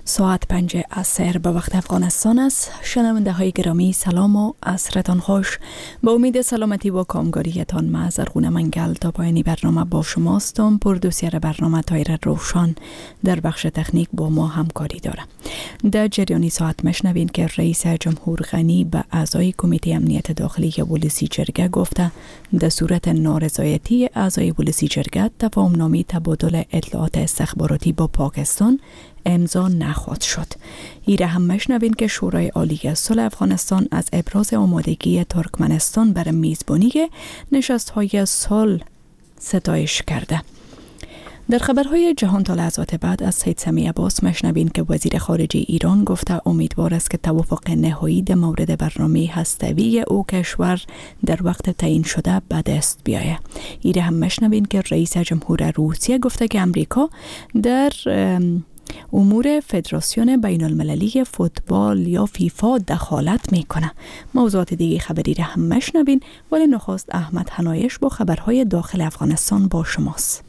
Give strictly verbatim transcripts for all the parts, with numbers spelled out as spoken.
ساعت پنج عصر به وقت افغانستان است. شنونده های گرامی سلام و عصرتان خوش. با امید سلامتی و کامگاریتان ما زرغون منگل تا پایانی برنامه با شماستم. پردوسیر برنامه تایر روشان در بخش تکنیک با ما همکاری داره. در جریانی ساعت مشنوین که رئیس جمهور غنی به اعضای کمیته امنیت داخلی ولسی جرگه گفته در صورت نارضایتی اعضای ولسی جرگه تفاهمنامه تبادل اطلاعات استخباراتی با پاکستان امضا نخواهد شد. ایره هم مشنوین که شورای عالی صلح افغانستان از ابراز آمادگی ترکمنستان برای میزبانی نشست‌های صلح ستایش کرده. در خبرهای جهان تا لحظات بعد از سید سمیع عباس مشنوین که وزیر خارجه ایران گفته امیدوار است که توافق نهایی در مورد برنامه هسته‌ای او کشور در وقت تعیین شده به دست بیاید. ایره هم مشنوین که رئیس جمهور روسیه گفته که امریکا در امور فدراسیون بین المللی فوتبال یا فیفا دخالت میکنه. موضوعات دیگه خبری را هم مشنوین، ولی نخست احمد حنایش با خبرهای داخل افغانستان با شماست.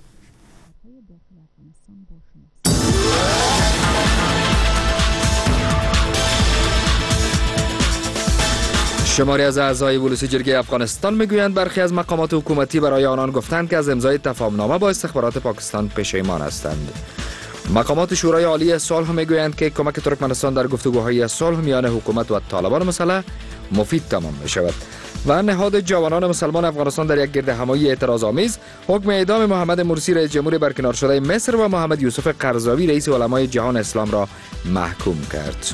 شماری از اعضای ولسی جرگه افغانستان میگویند برخی از مقامات حکومتی برای آنان گفتند که از امضای تفاهمنامه با استخبارات پاکستان پشیمان هستند. مقامات شورای عالی صلح میگویند که کمک ترکمنستان در گفتگوهای صلح میان حکومت و طالبان مسلح مفید تمام می شود. و نهاد جوانان مسلمان افغانستان در یک گردهمایی اعتراض‌آمیز حکم اعدام محمد مرسی رئیس جمهور برکنار شده مصر و محمد یوسف قرضاوی رئیس علمای جهان اسلام را محکوم کرد.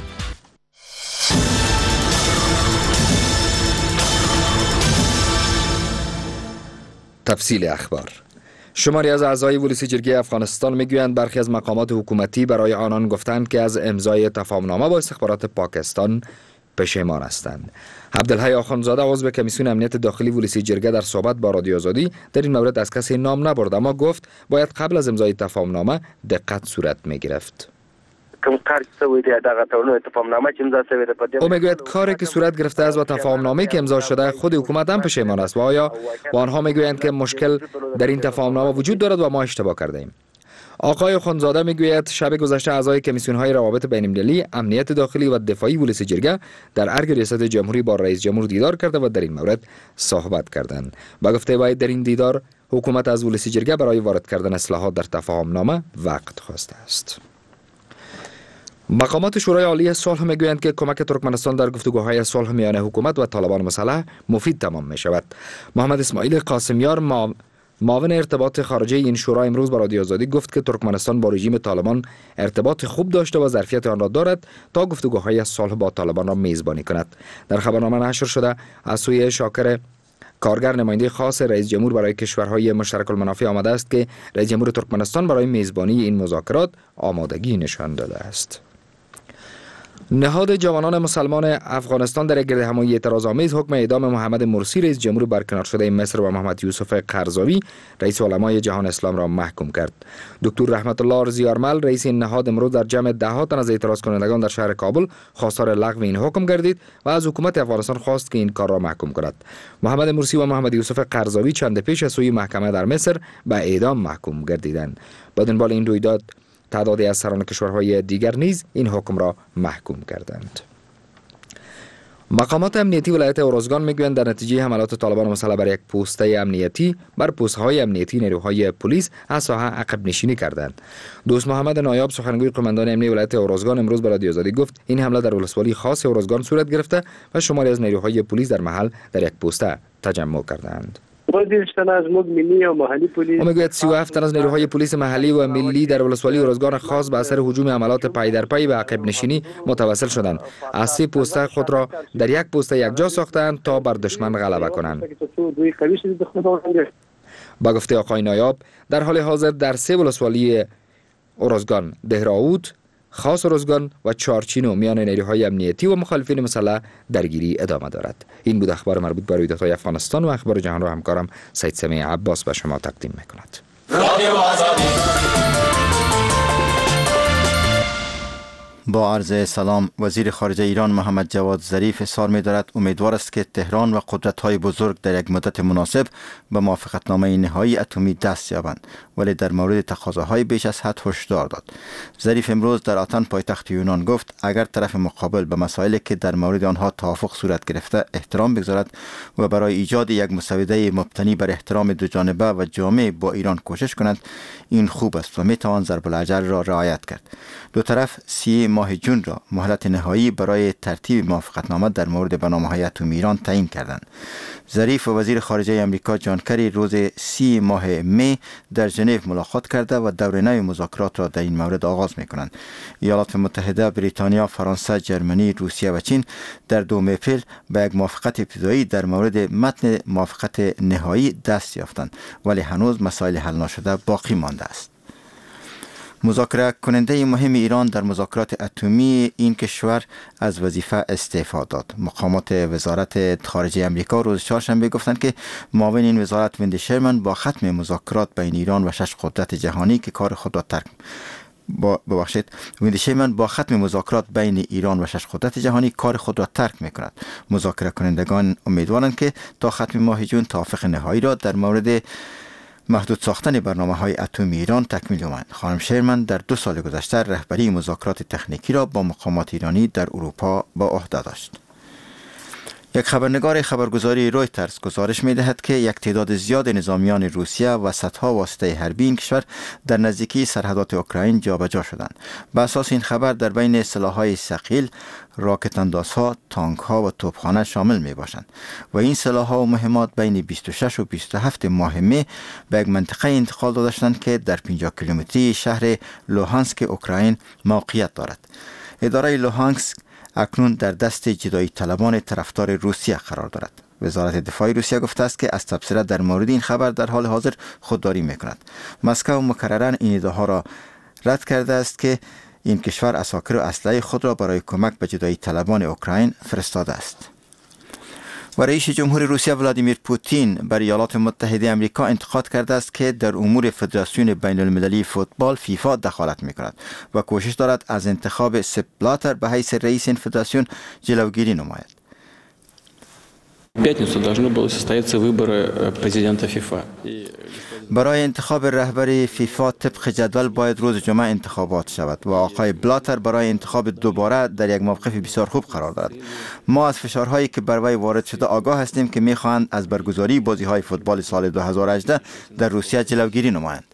تفصیل اخبار. شماری از اعضای ولسی جرگه افغانستان میگویند برخی از مقامات حکومتی برای آنان گفتند که از امضای تفاهمنامه با استخبارات پاکستان پشیمان هستند. عبدالحی آخوندزاده عضو کمیسیون امنیت داخلی ولسی جرگه در صحبت با رادیو آزادی در این مورد از کسی نام نبرد، اما گفت باید قبل از امضای تفاهمنامه دقت صورت میگرفت. او میگوید کاری که صورت گرفته است و تفاهمنامه که امضا شده خود حکومت هم پشیمان است و آیا و آنها میگویند که مشکل در این تفاهمنامه وجود دارد و ما اشتباه کرده ایم. آقای خانزاده میگوید شب گذشته اعضای کمیسیون‌های روابط بین‌المللی، امنیت داخلی و دفاعی ولسی جرگه در ارگ ریاست جمهوری با رئیس جمهور دیدار کرده و در این مورد صحبت کردند. با گفته وی در این دیدار حکومت از ولسی جرگه برای وارد کردن اصلاحات در تفاهمنامه وقت خواسته است. مقامات شورای عالی صلح میگویند که کمک ترکمنستان در گفتگوهای صلح میان حکومت و طالبان مسلح مفید تمام می شود. محمد اسماعیل قاسمیار معاون ارتباط خارجه این شورا امروز با رادیو آزادی گفت که ترکمنستان با رژیم طالبان ارتباط خوب داشته و ظرفیت آن را دارد تا گفتگوهای صلح با طالبان را میزبانی کند. در خبرنامه نشر شده از سوی شاکر کارگر نماینده خاص رئیس جمهور برای کشورهای مشترک المنافع آمده است که رئیس جمهور ترکمنستان برای میزبانی این مذاکرات آمادگی نشان داده است. نهاد جوانان مسلمان افغانستان در یک گردهمایی اعتراض‌آمیز حکم اعدام محمد مرسی رئیس جمهور برکنار شده مصر و محمد یوسف قرضاوی رئیس علمای جهان اسلام را محکوم کرد. دکتر رحمت الله ارزیارمل رئیس این نهاد امروز در جمع ده ها تن از اعتراض کنندگان در شهر کابل خواستار لغو این حکم گردید و از حکومت افغانستان خواست که این کار را محکوم کند. محمد مرسی و محمد یوسف قرضاوی چند پیش از سوی محکمه در مصر به اعدام محکوم گردیدند. با دنبال این رویداد تعدادی از سران کشورهای دیگر نیز این حکم را محکوم کردند. مقامات امنیتی ولایت اورزگان میگویند در نتیجه حملات طالبان مسلح بر یک پوسته امنیتی بر پست‌های امنیتی نیروهای پلیس از ساحه عقب نشینی کردند. دوست محمد نایاب سخنگوی قماندان امنیتی ولایت اورزگان امروز به رادیو آزادی گفت این حمله در ولسوالی خاص اورزگان صورت گرفته و شماری از نیروهای پلیس در محل در یک پوسته تجمع کردند. او میگوید سی و هفت تن از نیروهای پلیس محلی و ملی در ولسوالی اورزگان خاص به اثر هجوم حملات پای در پای و عقب نشینی متوسل شدند. از سه پوسته خود را در یک پوسته یکجا ساختند تا بر دشمن غلبه کنند. با گفته آقای نایاب در حال حاضر در سه ولسوالی اورزگان، دهراوت، خاص اورزگان و چارچینو میان نیروهای امنیتی و مخالفین مسلح درگیری ادامه دارد. این بود اخبار مربوط به رویدادهای افغانستان و اخبار جهان را همکارم سید سمیع عباس به شما تقدیم میکند. با عرض سلام، وزیر خارجه ایران محمد جواد ظریف اظهار می‌دارد امیدوار است که تهران و قدرت‌های بزرگ در یک مدت مناسب به موافقتنامه نهایی اتمی دست یابند، ولی در مورد تقاضاهای بیش از حد هشدار داد. ظریف امروز در آتن پایتخت یونان گفت اگر طرف مقابل به مسائلی که در مورد آنها توافق صورت گرفته احترام بگذارد و برای ایجاد یک مسوده مبتنی بر احترام دو جانبه و جامع با ایران کوشش کند، این خوب است و میتوان ضرب الاجل را رعایت کرد. دو طرف سی ماه جون را مهلت نهایی برای ترتیب موافقتنامه در مورد برنامه‌های اتمی ایران تعیین کردند. ظریف و وزیر خارجه آمریکا جان کری روز سی ماه می در ژنو ملاقات کرده و دور نو مذاکرات را در این مورد آغاز می‌کنند. ایالات متحده، بریتانیا، فرانسه، جرمنی، روسیه و چین در دوم اپریل به یک موافقت ابتدایی در مورد متن موافقت نهایی دست یافتند، ولی هنوز مسائل حل نشده باقی مانده است. مذاکره کننده مهم ایران در مذاکرات اتمی این کشور از وظیفه استعفا داد. مقامات وزارت خارجه آمریکا روز چهارشنبه گفتند که معاون این وزارت ویندی شرمن با ختم مذاکرات بین ایران و شش قدرت جهانی که کار خود را ترک با ببخشید ویندی شرمن با ختم مذاکرات بین ایران و شش قدرت جهانی کار خود را ترک می‌کند. مذاکره کنندگان امیدوارند که تا ختم ماه جون توافق نهایی را در مورد محدود ساختن برنامه‌های اتمی ایران تکمیل یابند. خانم شرمن در دو سال گذشته رهبری مذاکرات تکنیکی را با مقامات ایرانی در اروپا به عهده داشت. یک خبرنگار خبرگزاری رویترز گزارش می‌دهد که یک تعداد زیاد نظامیان روسیه و صدها واسطه حربی این کشور در نزدیکی سرحدات اوکراین جابجا شدند. بر اساس این خبر در بین سلاح‌های ثقیل، راکت اندازها، تانک‌ها و توپخانه شامل می‌باشند و این سلاح‌ها و مهمات بین بیست و شش و بیست و هفت ماه می به یک منطقه انتقال داده شدند که در پنجاه کیلومتری شهر لوهانسک اوکراین موقعیت دارد. اداره لوهانسک اکنون در دست جدایی طلبان طرفدار روسیه قرار دارد. وزارت دفاع روسیه گفته است که از تبصره در مورد این خبر در حال حاضر خودداری می‌کند. مسکو مکرراً این ادعاها را رد کرده است که این کشور عساکر و اسلحه خود را برای کمک به جدایی طلبان اوکراین فرستاده است. و رئیس جمهور روسیه ولادیمیر پوتین بر ایالات متحده آمریکا انتقاد کرده است که در امور فدراسیون بین المللی فوتبال فیفا دخالت می‌کند و کوشش دارد از انتخاب سپ بلاتر به حیث رئیس این فدراسیون جلوگیری نماید. пятницу должны были состояться выборы президента ФИФА. برای انتخاب رهبر فیفا طبق جدول باید روز جمعه انتخابات شود و آقای بلاتر برای انتخاب دوباره در یک موقف بسیار خوب قرار دارد. ما از فشارهایی که بر وی وارد شده آگاه هستیم که می‌خواهند از برگزاری بازی‌های فوتبال سال دو هزار و هجده در روسیه جلوگیری نمایند.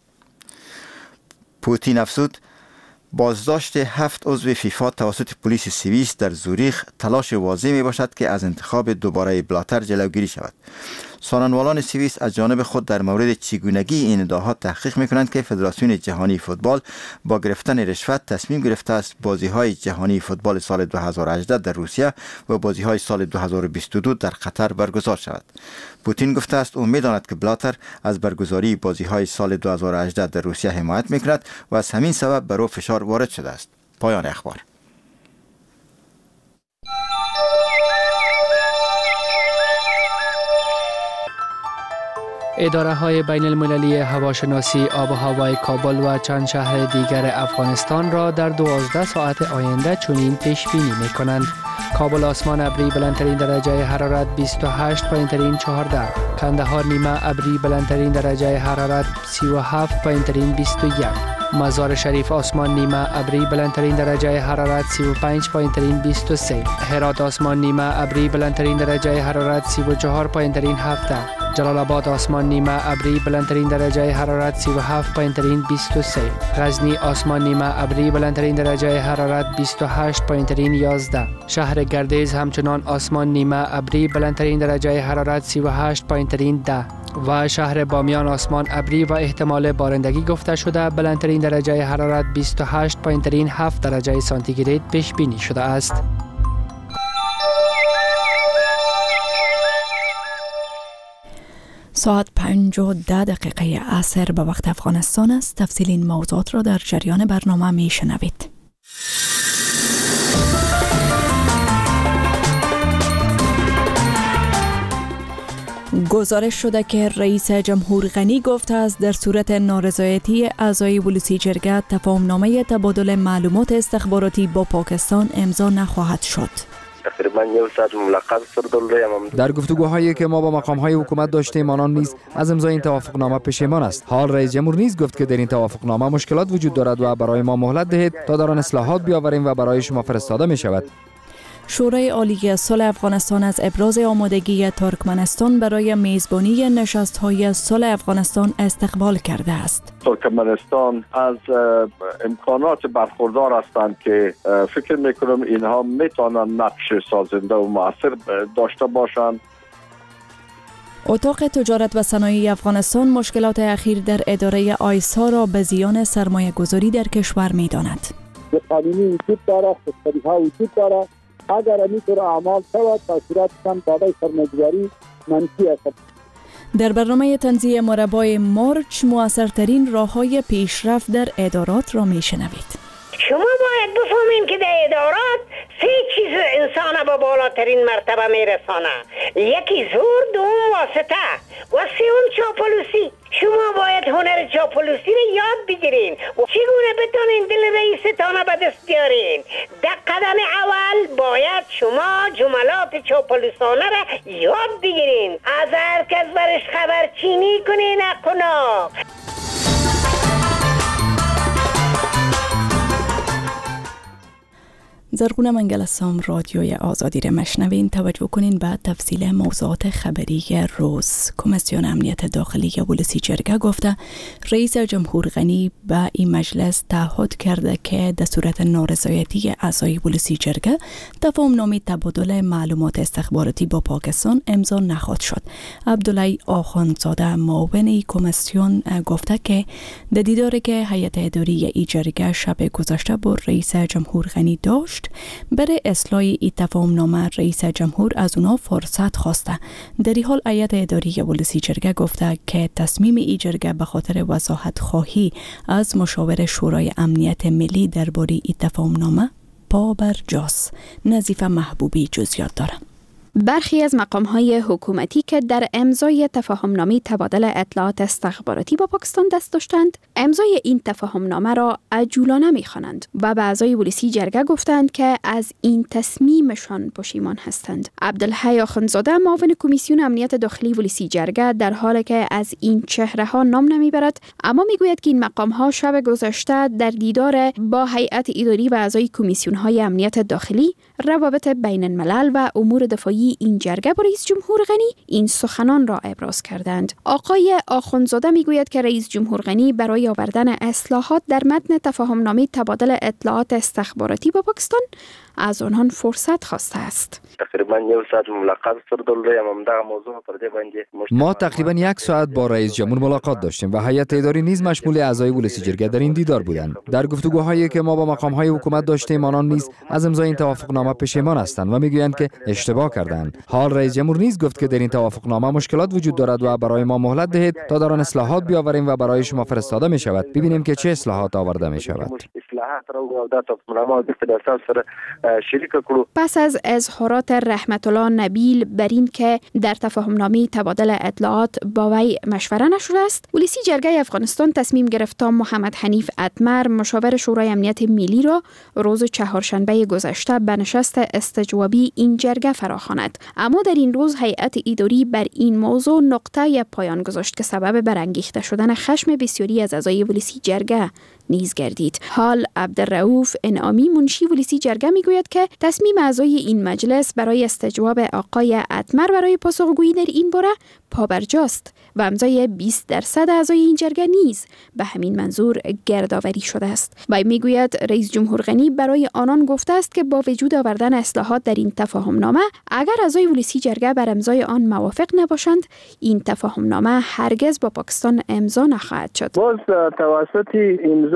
پوتین افزود بازداشت هفت عضو فیفا توسط پلیس سوئیس در زوریخ تلاش واضح می باشد که از انتخاب دوباره بلاتر جلوگیری شود. سخنوالان سوئیس از جانب خود در مورد چگونگی این ادعاها تحقیق می کنند که فدراسیون جهانی فوتبال با گرفتن رشوت تصمیم گرفته است بازی‌های جهانی فوتبال سال دو هزار و هجده در روسیه و بازی‌های سال دو هزار و بیست و دو در قطر برگزار شود. پوتین گفته است او می‌داند که بلاتر از برگزاری بازی‌های سال دو هزار و هجده در روسیه حمایت می‌کند و از همین سبب بر او فشار وارد شده است. پایان اخبار. اداره های بین المللی هواشناسی آب و هوای کابل و چند شهر دیگر افغانستان را در دوازده ساعت آینده چنین پیش بینی می کنند. کابل آسمان ابری بلندترین درجه حرارت بیست و هشت، پایینترین چهارده. کندهار نیمه ابری بلندترین درجه حرارت سی و هفت، پایینترین بیست و یک. مزار شریف آسمان نیمه ابری بلندترین درجه حرارت سی و پنج، پایینترین بیست و سه. هرات آسمان نیمه ابری بلندترین درجه حرارت سی و چهار، پایینترین هفده. جلال آباد آسمان نیمه ابری بلندترین درجه حرارت سی و هفت، پایینترین بیست و سه. غزنی آسمان نیمه ابری بلندترین درجه حرارت بیست و هشت، پایینترین یازده. شهر گردیز همچنان آسمان نیمه ابری بلندترین درجه حرارت سی و هشت، پایینترین ده. و شهر بامیان آسمان ابری و احتمال بارندگی گفته شده بلندترین درجه حرارت بیست و هشت، پایینترین هفت درجه سانتیگراد پیش بینی شده است. ساعت پنج و ده دقیقه عصر به وقت افغانستان است. تفصیل این موضوعات را در جریان برنامه می شنوید. گزارش شده که رئیس جمهور غنی گفته است در صورت نارضایتی اعضای ولسی جرگه تفاهمنامه تبادل معلومات استخباراتی با پاکستان امضا نخواهد شد. تقریبا یک ساعت ملاقات کردیم. در گفتگوهایی که ما با مقام‌های حکومت داشتیم آنان نیز از امضای این توافقنامه پشیمان است. حال رئیس جمهور نیز گفت که در این توافقنامه مشکلات وجود دارد و برای ما مهلت دهید تا در آن اصلاحات بیاوریم و برای شما فرستاده می شود. شورای عالی صلح افغانستان از ابراز آمادگی ترکمنستان برای میزبانی نشست‌های صلح افغانستان استقبال کرده است. ترکمنستان از امکانات برخوردار هستند که فکر میکنم اینها میتونن نقش سازنده و مؤثر داشته باشند. اتاق تجارت و صنایع افغانستان مشکلات اخیر در اداره آیسا را به زیان سرمایه گذاری در کشور می‌داند. قانونی وجود دارد، خودکاری‌ها وجود دارد. اگر اینطور اعمال شود تا صورت کم داده سرمایه‌گذاری منفی است. در برنامه تنزیه مربای مرچ مؤثرترین راه‌های پیشرفت در ادارات را میشنوید. شما باید بفهمین که در ادارات سه چیز انسان به بالاترین مرتبه میرسانه. یکی زور، دوم واسطه و سوم چاپلوسی. شما باید هنر چاپلوسی رو یاد بگیرین و چگونه بتونین دل رئیستانه به دست بیارین. در قدم اول باید شما جملات چاپلوسانه را یاد بگیرین. از هر کس برش خبرچینی کنین نکنه. زرغونه منگلسام رادیوی آزادی را مشنوین. توجه کنین به تفصیل موضوعات خبری روز. کمیسیون امنیت داخلی ولسی جرگه گفته رئیس جمهور غنی به این مجلس تعهد کرده که در صورت نارضایتی اعضای ولسی جرگه تفاهمنامه تبادل معلومات استخباراتی با پاکستان امضا نخواهد شد. عبدالله آخوندزاده معاون کمیسیون گفته که در دیداری که هیئت اداری ای جرگه شب گذشته با رئیس جمهور غنی داشت برای اصلاح این تفاهمنامه رئیس جمهور از اونا فرصت خواسته. در این حال هیئت اداری ولسی جرگه گفته که تصمیم ای جرگه به خاطر وضاحت خواهی از مشاور شورای امنیت ملی درباره این تفاهمنامه پا بر جاست. نظیفه محبوبی جزئیات داره. برخی از مقام‌های حکومتی که در امضای تفاهمنامه تبادل اطلاعات استخباراتی با پاکستان دست داشتند، امضای این تفاهمنامه را عجولانه می‌خوانند و به اعضای ولسی جرگه گفتند که از این تصمیمشان پشیمان هستند. عبدالحی آخوندزاده معاون کمیسیون امنیت داخلی ولسی جرگه در حالی که از این چهره‌ها نام نمیبرد، اما میگوید که این مقام‌ها شب گذشته در دیدار با هیئت اداری و اعضای کمیسیون‌های امنیت داخلی، روابط بین الملل و امور دفاعی این جرگه با رئیس جمهور غنی این سخنان را ابراز کردند. آقای آخوندزاده میگوید که رئیس جمهور غنی برای آوردن اصلاحات در متن تفاهمنامه تبادل اطلاعات استخباراتی با پاکستان از آنان فرصت خواسته است. تقریبا یک ساعت ملاقات کردیم. ما تقریبا یک ساعت با رئیس جمهور ملاقات داشتیم و هیئت اداری نیز مشمول اعضای ولسی جرگه در این دیدار بودند. در گفتگوهایی که ما با مقام‌های حکومت داشتیم آنان نیز از امضای این توافقنامه پشیمان هستند و میگویند که اشتباه کردند. حال رئیس جمهور نیز گفت که در این توافقنامه مشکلات وجود دارد و برای ما مهلت دهید تا در آن اصلاحات بیاوریم و برای شما فرستاده می شود. ببینیم که چه اصلاحات آورده می شود. پس از اظهارات رحمت الله نبیل بر این که در تفاهمنامه تبادل اطلاعات با وی مشوره نشده است، ولسی جرگه افغانستان تصمیم گرفت تا محمد حنیف اتمر مشاور شورای امنیت ملی را روز چهارشنبه گذشته به نشست استجوابی این جرگه فراخواند. اما در این روز هیئت اداری بر این موضوع نقطه پایان گذاشت که سبب برانگیخته شدن خشم بسیاری از اعضای ولسی جرگه نیز گردید. حال عبدالرؤوف انعامی منشی ولسی جرگه میگوید که تصمیم اعضای این مجلس برای استجواب آقای اتمر برای پاسخگویی در این باره پابرجاست و امضای بیست درصد اعضای این جرگه نیز به همین منظور گردآوری شده است. وی میگوید رئیس جمهور غنی برای آنان گفته است که با وجود آوردن اصلاحات در این تفاهمنامه، اگر اعضای ولسی جرگه بر امضای آن موافق نباشند، این تفاهمنامه هرگز با پاکستان امضا نخواهد شد. باز توسط امضا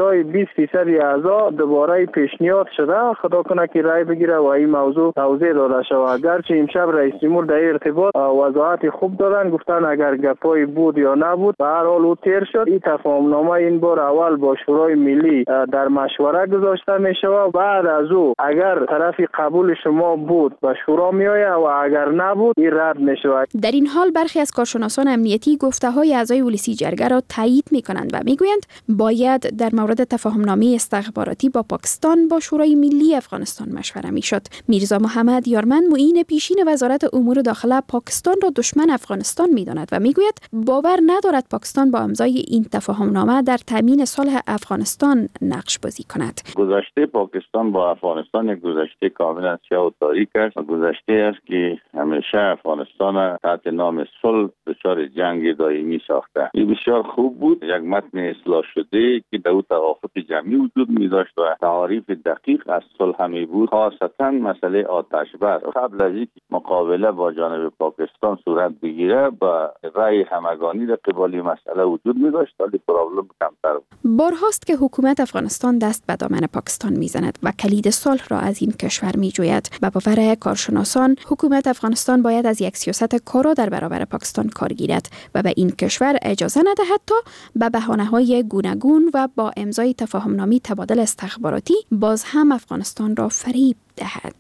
بالای بیست درصد اعضا دوباره پیشنهاد شده، خدا کنه که رای بگیره و این موضوع توضیح داده شود. اگرچه امشب رئیس جمهور در ارتباط وضاحت خوب دادن، گفتن اگر گپای بود یا نبود به هر حال او تیر شد. این تفاهمنامه این بار اول با شورای ملی در مشوره گذاشته می شود. بعد از او اگر طرف قبول شما بود به شورا می آید و اگر نبود این رد می شود. در این حال برخی از کارشناسان امنیتی گفته های اعضای ولسی جرگه را تایید می کنند و می گویند باید در مورد تفاهمنامه استخباراتی با پاکستان با شورای ملی افغانستان مشوره می شد. میرزا محمد یارمن معین پیشین وزارت امور داخله پاکستان را دشمن افغانستان می داند و می گوید باور ندارد پاکستان با امضای این تفاهمنامه در تامین صلح افغانستان نقش بازی کند. گذشته پاکستان با افغانستان یک گذشته کاملا سیاه و تاریک است. گذشته است که همیشه افغانستان تحت نام صلح دچار جنگ دائمی ساخته. این بسیار خوب بود. یک متن اصلاح شده که در توافق جمعی وجود می داشت و تعریف دقیق از صلح می بود، خاصتا مسئله آتش بس. قبل از اینکه مقابله با جانب پاکستان صورت بگیره با رأی همگانی در قبال مسئله وجود می داشت، ولی پرابلم کمتر بود. بارهاست که حکومت افغانستان دست به دامن پاکستان می زند و کلید صلح را از این کشور می جوید. به باور کارشناسان حکومت افغانستان باید از یک سیاست کارا در برابر پاکستان کار گیرد و به این کشور اجازه ندهد تا به بهانه‌های گوناگون و با امضای تفاهمنامه تبادل استخباراتی باز هم افغانستان را فریب دهد.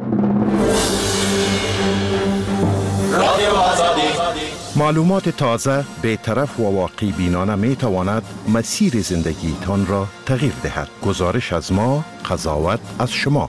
معلومات تازه، بی‌طرف و واقعی بینانه می تواند مسیر زندگی تان را تغییر دهد. گزارش از ما، قضاوت از شما.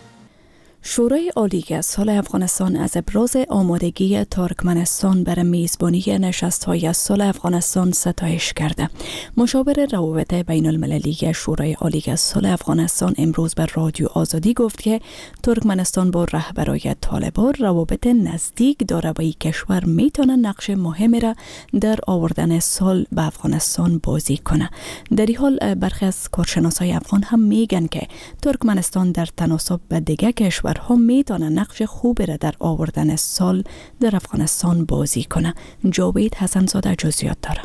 شورای عالی از صلح افغانستان از ابراز آمادگی ترکمنستان برای میزبانی نشست‌های صلح افغانستان ستایش کرده. مشاور روابط بین المللی شورای عالی از صلح افغانستان امروز بر رادیو آزادی گفت که ترکمنستان با رهبرای طالبان روابط نزدیک داره و این کشور میتونه نقش مهمی را در آوردن صلح به افغانستان بازی کنه. در این حال برخی از کارشناسای افغان هم میگن که ترکمنستان در تناسب به دیگر کشور ها میتونه نقش خوبی را در آوردن صلح در افغانستان بازی کنه. جاوید حسن‌زاده جزئیات داره.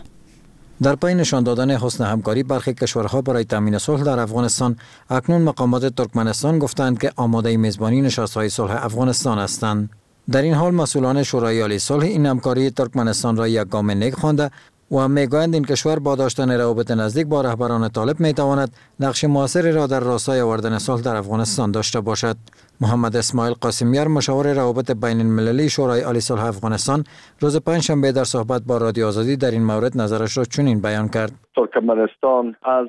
در پی نشان دادن حسن همکاری برخی کشورها برای تامین صلح در افغانستان، اکنون مقامات ترکمنستان گفتند که آماده میزبانی نشست‌های صلح افغانستان هستند. در این حال مسئولان شورای عالی صلح این همکاری ترکمنستان را یک گام نیک خوانده و میگویند این کشور با داشتن روابط نزدیک با رهبران طالب میتواند نقش موثری را در راستای آوردن صلح در افغانستان داشته باشد. محمد اسماعیل قاسمیار، مشاور روابط بین المللی شورای عالی صلح افغانستان، روز پنجشنبه در صحبت با رادیو آزادی در این مورد نظرش را چنین بیان کرد: ترکمنستان از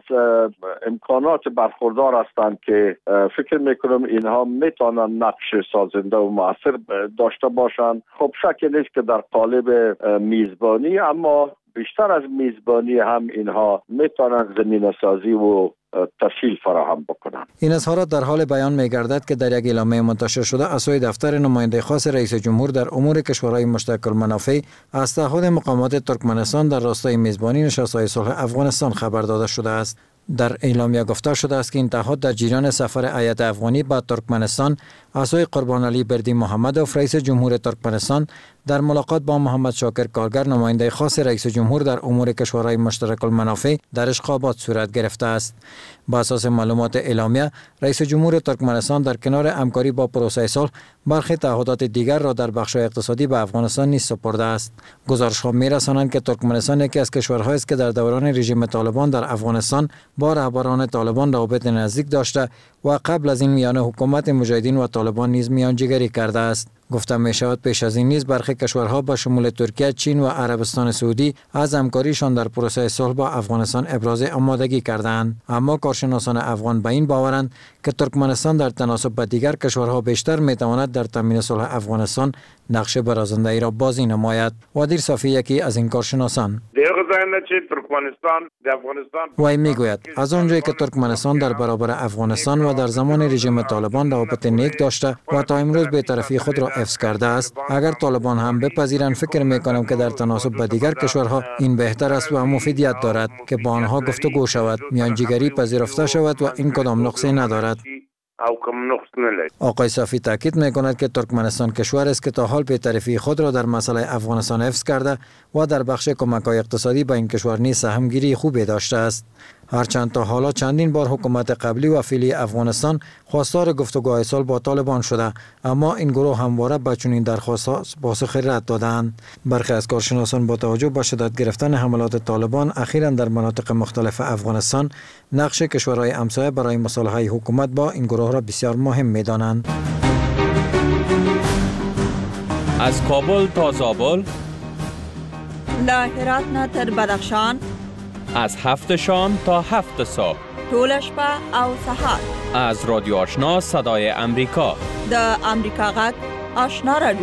امکانات برخوردار هستند که فکر میکنم اینها میتونن نقش سازنده و مؤثر داشته باشند. خب شک نیست که در قالب میزبانی، اما بیشتر از میزبانی هم اینها میتونن زمینه سازی و تسهیل فراهم بکنند. این اظهارات در حال بیان می‌گردد که در یک اعلامیه منتشر شده از سوی دفتر نماینده خاص رئیس جمهور در امور کشورهای مشترک المنافع از تعهد مقامات ترکمنستان در راستای میزبانی نشست‌های صلح افغانستان خبر داده شده است. در اعلامیه گفته شده است که این تعهد در جریان سفر هیئت افغانی به ترکمنستان از سوی قربان علی بردی محمدوف رئیس جمهور ترکمنستان در ملاقات با محمد شاکر کارگر نماینده خاص رئیس جمهور در امور کشورهای مشترک المنافع در اشخابات صورت گرفته است. با اساس معلومات اعلامیه، رئیس جمهور ترکمنستان در کنار همکاری با پروسه صلح برخی تعهدات دیگر را در بخش اقتصادی به افغانستان نیز سپرده است. گزارش‌ها می‌رسانند که ترکمنستان یکی از کشورهایی است که در دوران رژیم طالبان در افغانستان با رهبران طالبان روابط نزدیک داشته و قبل از این میان حکومت مجاهدین و طالبان نیز میانجیگری کرده است. گفته می شود پیش از این نیز برخی کشورها به شمول ترکیه، چین و عربستان سعودی از همکاریشان در پروسه صلح با افغانستان ابراز آمادگی کردند. اما کارشناسان افغان به این باورند که ترکمنستان در تناسب با دیگر کشورها بیشتر می تواند در تامین صلح افغانستان نقش برازنده‌ای را بازی نماید. وادیر صافی یکی از این کارشناسان وی میگوید از آنجایی که ترکمنستان در برابر افغانستان و در زمان رژیم طالبان روابط نیک داشته و تا امروز بی‌طرفی خود را حفظ کرده است، اگر طالبان هم بپذیرند فکر میکنم که در تناسب با دیگر کشورها این بهتر است و مفیدیت دارد که با آنها گفتگو شود، میانجیگری پذیرفته شود و این کدام نقصی ندارد. آقای صافی تاکید میکند که ترکمنستان کشور است که تا حال بی‌طرفی خود را در مسئله افغانستان حفظ کرده و در بخش کمک‌های اقتصادی به این کشور نیز سهمگیری خوبی داشته است. هرچند تا حالا چندین بار حکومت قبلی و فعلی افغانستان خواستار گفتگوهای صلح با طالبان شده، اما این گروه همواره به چنین درخواست‌ها پاسخ رد دادند. برخی از کارشناسان با توجه به شدت گرفتن حملات طالبان اخیراً در مناطق مختلف افغانستان، نقش کشورهای همسایه برای مصالحه حکومت با این گروه را بسیار مهم می‌دانند. از کابل تا زابل، له هرات نه تر بدخشان، از هفت شام تا هفت صبح، ټول شپه او سهار، از رادیو آشنا صدای امریکا، د امریکا غږ آشنا رادیو.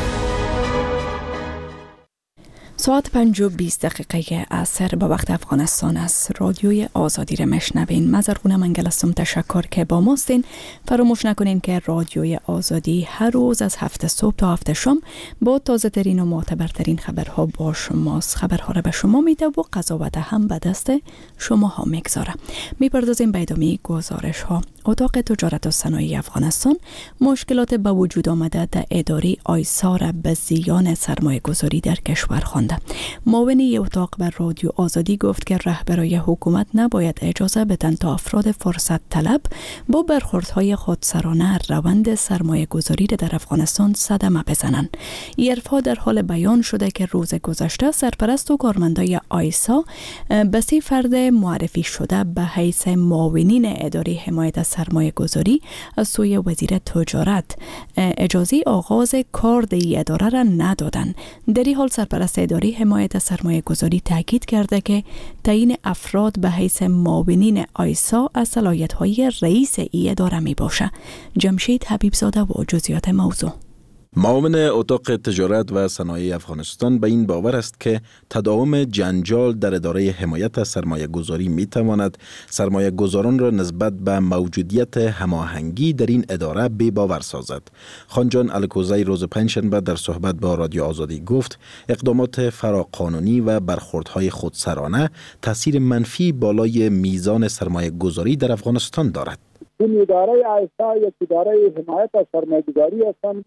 ساعت پنج و بیست دقیقه عصر به وقت افغانستان است. رادیوی آزادی را میشنوین. من زرغونه منگل هستم. تشکر که با ماستین. فراموش نکنین که رادیوی آزادی هر روز از هفت صبح تا هفت شام با تازه ترین و معتبرترین خبرها با شماست. خبرها را به شما میده و قضاوت هم به دست شما ها میگذاره. میپردازیم به ادامه گزارش ها. اتاق تجارت و صنایع افغانستان مشکلات به وجود آمده در اداره آیسا را به زیان سرمایه گذاری در کشور خوانده. معاون اتاق بر رادیو آزادی گفت که رهبرای حکومت نباید اجازه بدن تا افراد فرصت طلب با برخوردهای خودسرانه روند سرمایه گذاری در افغانستان صدمه بزنند. این حرفها در حال بیان شده که روز گذشته سرپرست و کارمندای آیسا به سه فرد معرفی شده به حیث معاونین اداره حمایت سرمایه گذاری از سوی وزیر تجارت اجازه آغاز کار در این اداره را ندادند. در این حال سرپرست اداره حمایت سرمایه گذاری تاکید کرده که تعیین افراد به حیث معاونین آیسا از صلاحیت‌های رئیس این اداره می باشه. جمشید حبیبزاده و جزئیات موضوع. معاون اتاق تجارت و صنایع افغانستان به این باور است که تداوم جنجال در اداره حمایت سرمایه گذاری می تواند سرمایه گذاران را نسبت به موجودیت هماهنگی در این اداره بی باور سازد. خانجان الکوزی روز پنجشنبه در صحبت با رادیو آزادی گفت اقدامات فراقانونی و برخوردهای خودسرانه تاثیر منفی بالای میزان سرمایه گذاری در افغانستان دارد. این اداره آیسا یک اداره حمایت سرمایه گذاری هستند.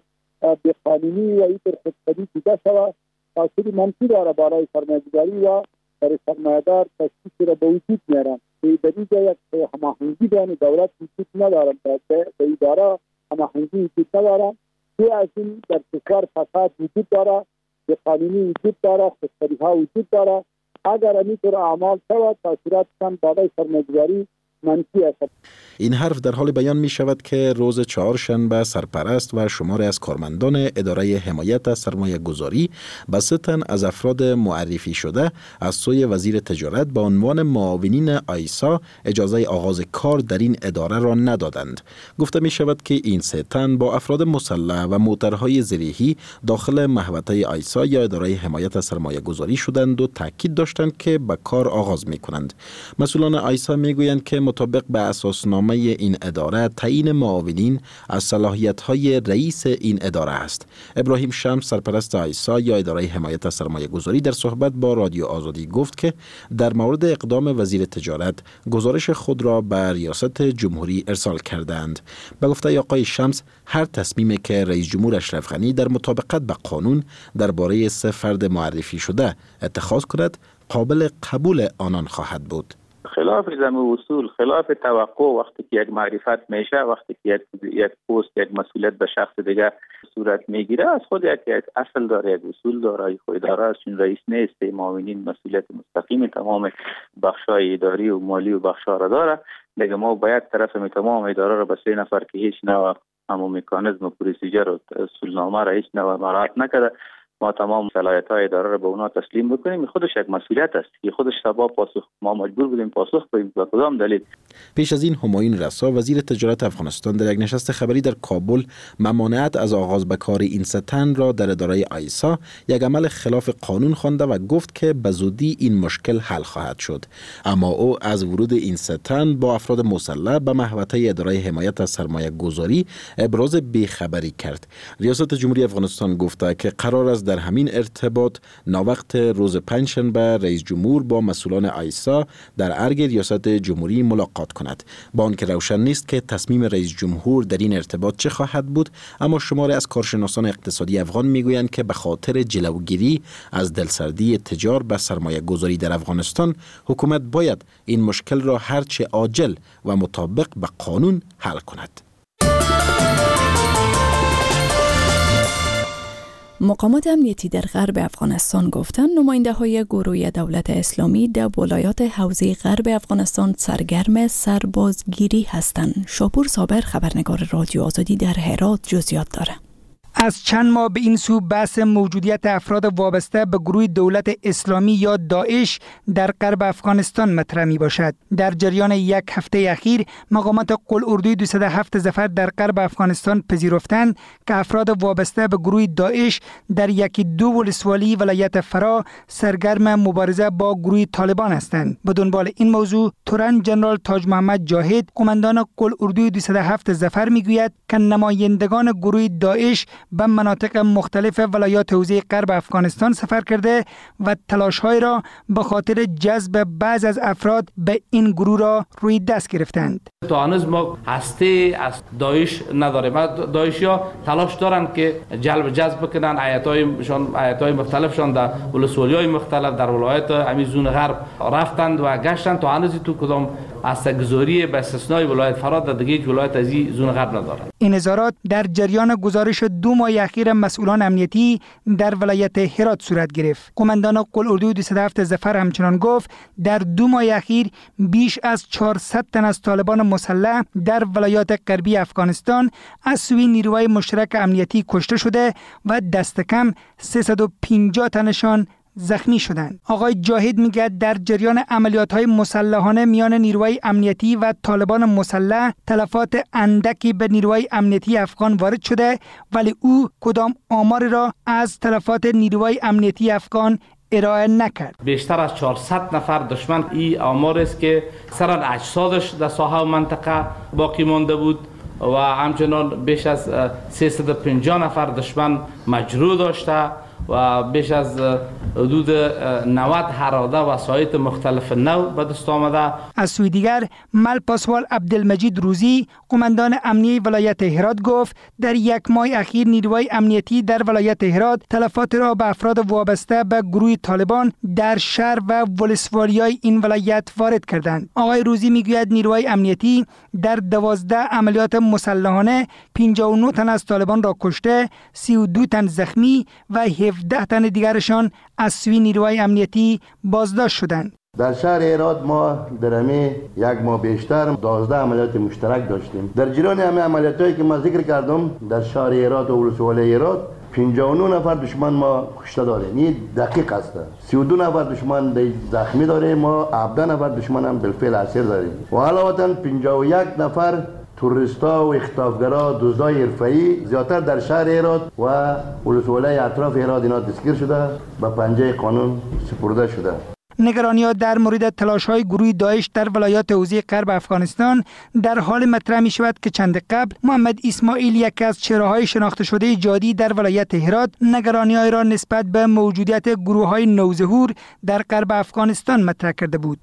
به قانونی و این خودکاری دیده شود تاثیر منفی داره برای سرمایه‌گذاری و برای سرمایه‌دار تشویش را به وجود میارن. در اینجا یک هماهنگی بین دولت وجود ندارد، در اداره هماهنگی وجود ندارد. که از این در کشور فساد وجود داره، به قانونی وجود داره، خودکاری ها وجود داره. اگر اینطور اعمال شود تاثیرات هم برای سرمایه‌گذاری منفی است. این حرف در حال بیان می شود که روز چهارشنبه سرپرست و شماری از کارمندان اداره حمایت سرمایه گذاری به سه تن از افراد معرفی شده از سوی وزیر تجارت به عنوان معاونین آیسا اجازه آغاز کار در این اداره را ندادند. گفته می شود که این سه تن با افراد مسلح و موترهای زرهی داخل محوطه آیسا یا اداره حمایت سرمایه گذاری شدند و تاکید داشتند که به کار آغاز می کنند. مسئولان آیسا می گویند که مطابق به اساسنامه این اداره تعیین معاونین از صلاحیت‌های رئیس این اداره است. ابراهیم شمس سرپرست آیسا یا اداره حمایت سرمایه گذاری در صحبت با رادیو آزادی گفت که در مورد اقدام وزیر تجارت گزارش خود را به ریاست جمهوری ارسال کردند. به گفته آقای شمس هر تصمیمی که رئیس جمهور اشرف غنی در مطابقت به قانون درباره سه فرد معرفی شده اتخاذ کند قابل قبول آنان خواهد بود. خلاف زمین اصول، خلاف توقع وقتی که یک معرفت میشه، وقتی که یک یک پست یک مسئولیت به شخص دیگه صورت میگیره، از خود یک, یک اصل داره، یک اصول داره. خود اداره است، چون رئیس نیست، معاونین مسئولیت مستقیم تمام بخشای اداری و مالی و بخشا را داره. دیگه ما باید طرف می تمام اداره را به سه نفر که هیچ نوع همون مکانیزم و پروسیجر و اصولنامه را هیچ نوع مراعات نکرده، ما تمام صلاحیت‌های اداره را به اونا تسلیم بکنیم. خودش یک مسئولیت است که خودش سبب پاسخ ما مجبور بودیم پاسخ بدیم به کدام دلیل. پیش از این همایون رسا وزیر تجارت افغانستان در یک نشست خبری در کابل ممانعت از آغاز به کار این سه تن را در اداره آیسا یک عمل خلاف قانون خوانده و گفت که به زودی این مشکل حل خواهد شد. اما او از ورود این سه تن با افراد مسلح به محوطه اداره حمایت از سرمایه گذاری ابراز بیخبری کرد. ریاست جمهوری افغانستان گفته که قرار است در همین ارتباط ناوقت روز پنجشنبه رئیس جمهور با مسئولان آیسا در ارگ ریاست جمهوری ملاقات کند. با آنکه روشن نیست که تصمیم رئیس جمهور در این ارتباط چه خواهد بود، اما شماری از کارشناسان اقتصادی افغان میگویند که به خاطر جلوگیری از دلسردی تجار به سرمایه گذاری در افغانستان، حکومت باید این مشکل را هرچه عاجل و مطابق به قانون حل کند. مقامات امنیتی در غرب افغانستان گفتند نماینده های گروه دولت اسلامی در ولایات حوزه غرب افغانستان سرگرم سربازگیری هستند. شاپور صابر خبرنگار رادیو آزادی در هرات جزئیات داره. از چند ماه به این سو بحث موجودیت افراد وابسته به گروه دولت اسلامی یا داعش در غرب افغانستان مطرح می باشد. در جریان یک هفته اخیر مقامات قلعه‌اردوی دویست و هفت ظفر در غرب افغانستان پذیرفتند که افراد وابسته به گروه داعش در یکی دو ولسوالی ولایت فرا سرگرم مبارزه با گروه طالبان هستند. به دنبال این موضوع تورن جنرال تاج محمد جاهد قماندان قلعه‌اردوی دویست و هفت ظفر میگوید که نمایندگان گروه داعش به مناطق مختلف ولایات حوزه غرب افغانستان سفر کرده و تلاش‌های را به خاطر جذب بعض از افراد به این گروه را روی دست گرفتند. تا هنوز ما هسته از داعش نداریم. داعشیا تلاش دارند که جلب جذب کنن ایتایشان ایتای مختلفشان در ولسوالی‌های مختلف در ولایت امیزون غرب رفتند و گشتند. تا هنوز تو کدام هسته‌گذاری به استثنای ولایت فرات در دیگه ولایت از زون غرب ندارند. این اظهارات در جریان گزارش دو ماه اخیر مسئولان امنیتی در ولایت هرات صورت گرفت. قماندان قلعه‌اردوی دویست و هفت ظفر همچنان گفت در دو ماه اخیر بیش از چهارصد تن از طالبان مسلح در ولایات غربی افغانستان از سوی نیروهای مشترک امنیتی کشته شده و دست کم سیصد و پنجاه تنشان زخمی شدند. آقای جاهد میگه در جریان عملیات‌های مسلحانه میان نیروهای امنیتی و طالبان مسلح تلفات اندکی به نیروهای امنیتی افغان وارد شده، ولی او کدام آمار را از تلفات نیروهای امنیتی افغان ارائه نکرد. بیشتر از چهارصد نفر دشمن، این آمار است که سران اجسادش در ساحه و منطقه باقی مانده بود و همچنان بیش از سیصد و پنجاه نفر دشمن مجروح داشته و بیش از حدود نود حراده و وسایط مختلف نو به دست آمده. از سوی دیگر مل پاسوال عبدالمجید روزی قماندان امنیه ولایت هرات گفت در یک ماه اخیر نیروهای امنیتی در ولایت هرات تلفات را به افراد وابسته به گروه طالبان در شهر و ولسوالی‌های این ولایت وارد کردند. آقای روزی میگوید نیروهای امنیتی در دوازده عملیات مسلحانه پنجاه و نه تن از طالبان را کشته، سی و دو تن زخمی و هفده تن دیگرشان از سوی نیروهای امنیتی بازداشت شدند. در شهر هرات ما در همه یک ماه بیشتر دوازده عملیات مشترک داشتیم. در جریان همه عملیاتایی که ما ذکر کردم در شهر هرات و ولسوالی هرات پنجاه و نه نفر دشمن ما کشته داریم. این دقیق است. سی و دو نفر دشمن زخمی داریم، ما هفده نفر دشمن هم بالفعل اسیر داریم و علاوه پنجاه و یک نفر توریستا و اختطافگرا دزدای حرفه‌ای زیاتر در شهر هرات و ولسوالی اطراف هرات اینا دستگیر شده به پنجه قانون سپرده شده. نگرانی‌ها در مورد تلاش‌های گروه داعش در ولایات حوزه غرب افغانستان در حال مطرح می‌شود که چند قبل محمد اسماعیل، یکی از چهره‌های شناخته شده جادی در ولایت هرات، نگرانی‌های را نسبت به موجودیت گروه‌های نوظهور در غرب افغانستان مطرح کرده بود.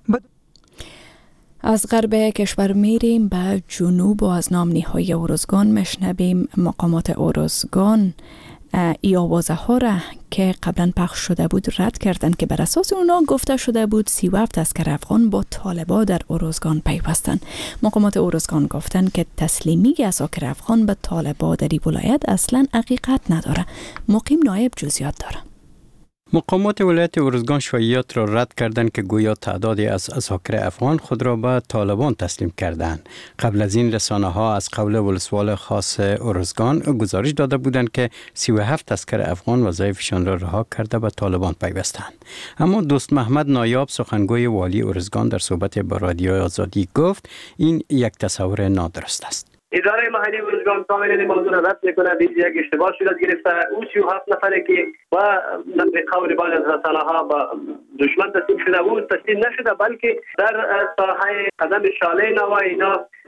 از غرب کشور میریم به جنوب و از نامنی‌های ارزگان مشنویم. مقامات ارزگان ای آوازه ها را که قبلا پخش شده بود رد کردند که بر اساس اونا گفته شده بود سی و هفت اسکر افغان با طالبان در ارزگان پیوستند. مقامات ارزگان گفتند که تسلیمی اساکر افغان به طالبان در این ولایت اصلا حقیقت نداره. مقیم نایب جزئیات داره. مقامات ولایت ارزگان شایعات را رد کردند که گویا تعدادی از اساکر افغان خود را به طالبان تسلیم کردند. قبل از این رسانه ها از قول ولسوال خاص ارزگان گزارش داده بودند که سی و هفت اسکر افغان وظایفشان را رها کرده به طالبان پیوستند. اما دوست محمد نایاب سخنگوی والی ارزگان در صحبت با رادیو آزادی گفت این یک تصور نادرست است. اداره محلی ارزگان کاملا این موضوع را رد میکنه. این یک اشتباه صورت گرفته. اون سی و هفت نفره که با به قول بعض از رسانه‌ها با دشمن تسلیم شده، او تسلیم نشده، بلکه در ساحه قدم شاله نوا اینا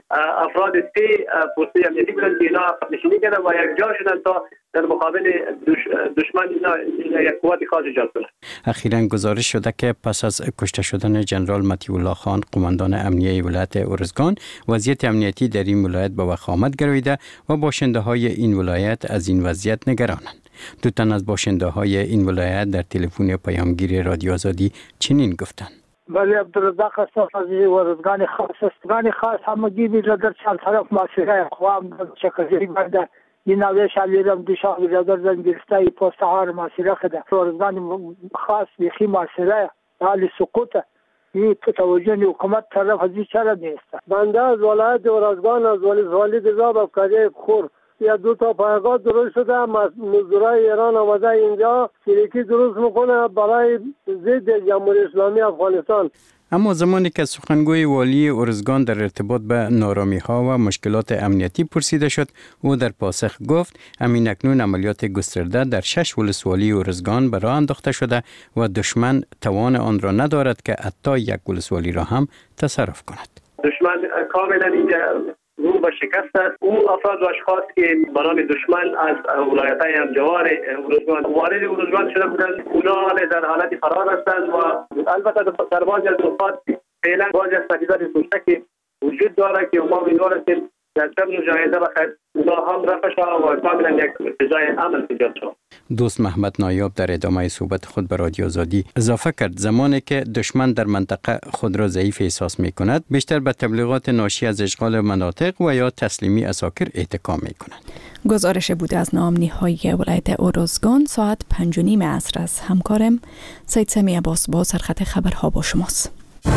افراد سه پست امنیتی بودن که اینا عقب نشینی کردن و یک جا شدن تا در مقابل دشمن اینا یک قوت خاص ایجاد کنند. اخیراً گزارش شده که پس از کشته شدن جنرال مطیع الله خان قماندان امنیه ولایت ارزگان، وضعیت امنیتی در این ولایت به وخامت گراییده و باشنده های این ولایت از این وضعیت نگرانند. دو تن از باشنده های این ولایت در تلفن پیامگیر رادیو آزادی چنین گفتند: ولی عبدالرزاق است از ورزگان خاص است. گان خاص همگی بیل در چند طرف معاشره خوام چکزی بنده این نویش علیرم دیشا بیرادر زنگیرسته ای پست هار معاشره خده ورزگان خاص بیخی معاشره حالی سقوطه. این توجه حکومت طرف ازی چرا نیست. بنده از ولایت ورزگان از ولی ولی دزاب افکاری خور یا دو تا پایگاه درست شده، مزدورای ایران آمده اینجا شریکی درست میکنه برای ضد جمهوری اسلامی افغانستان. اما زمانی که سخنگوی والی ارزگان در ارتباط به نارامی ها و مشکلات امنیتی پرسیده شد، او در پاسخ گفت همین اکنون عملیات گسترده در شش ولسوالی ارزگان به راه انداخته شده و دشمن توان آن را ندارد که حتی یک ولسوالی را هم تصرف کند. دشمن کاملا اینجا رو به شکست است. او افراد و اشخاص که به نام دشمن از ولایت‌های همجوار ارزگان وارد ارزگان شده بودند، اونا در حالت فرار هستند و البته در بعضی از نقاط فعلا بعضی از تجهیزات سوزناک وجود دارد که ما می‌دانیم در طب مجاهده بخیر اونا هم رفع شد و کاملا یک فضای امن ایجاد شد. دوست محمد نایاب در ادامه صحبت خود به رادیو آزادی اضافه کرد زمانی که دشمن در منطقه خود را ضعیف احساس می کند، بیشتر به تبلیغات ناشی از اشغال مناطق و یا تسلیمی اساکر اتکا می کند. گزارش بوده از نامنی‌های ولایت ارزگان. ساعت پنج و نیم عصر از همکارم سید سمی عباس با سرخط خبرها با شماست.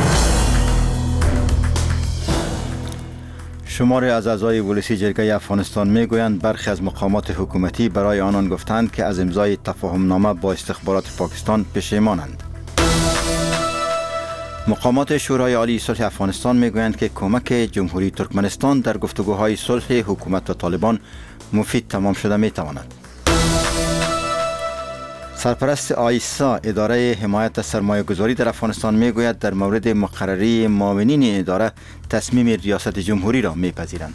شماری از اعضای ولسی جرگه افغانستان میگویند برخی از مقامات حکومتی برای آنان گفتند که از امضای تفاهم نامه با استخبارات پاکستان پشیمانند. مقامات شورای عالی صلح افغانستان میگویند که کمک جمهوری ترکمنستان در گفتگوهای صلح حکومت و طالبان مفید تمام شده میتواند. سرپرست آیسا اداره حمایت سرمایه گذاری در افغانستان میگوید در مورد مقرری معاونین اداره تصمیم ریاست جمهوری را میپذیرند.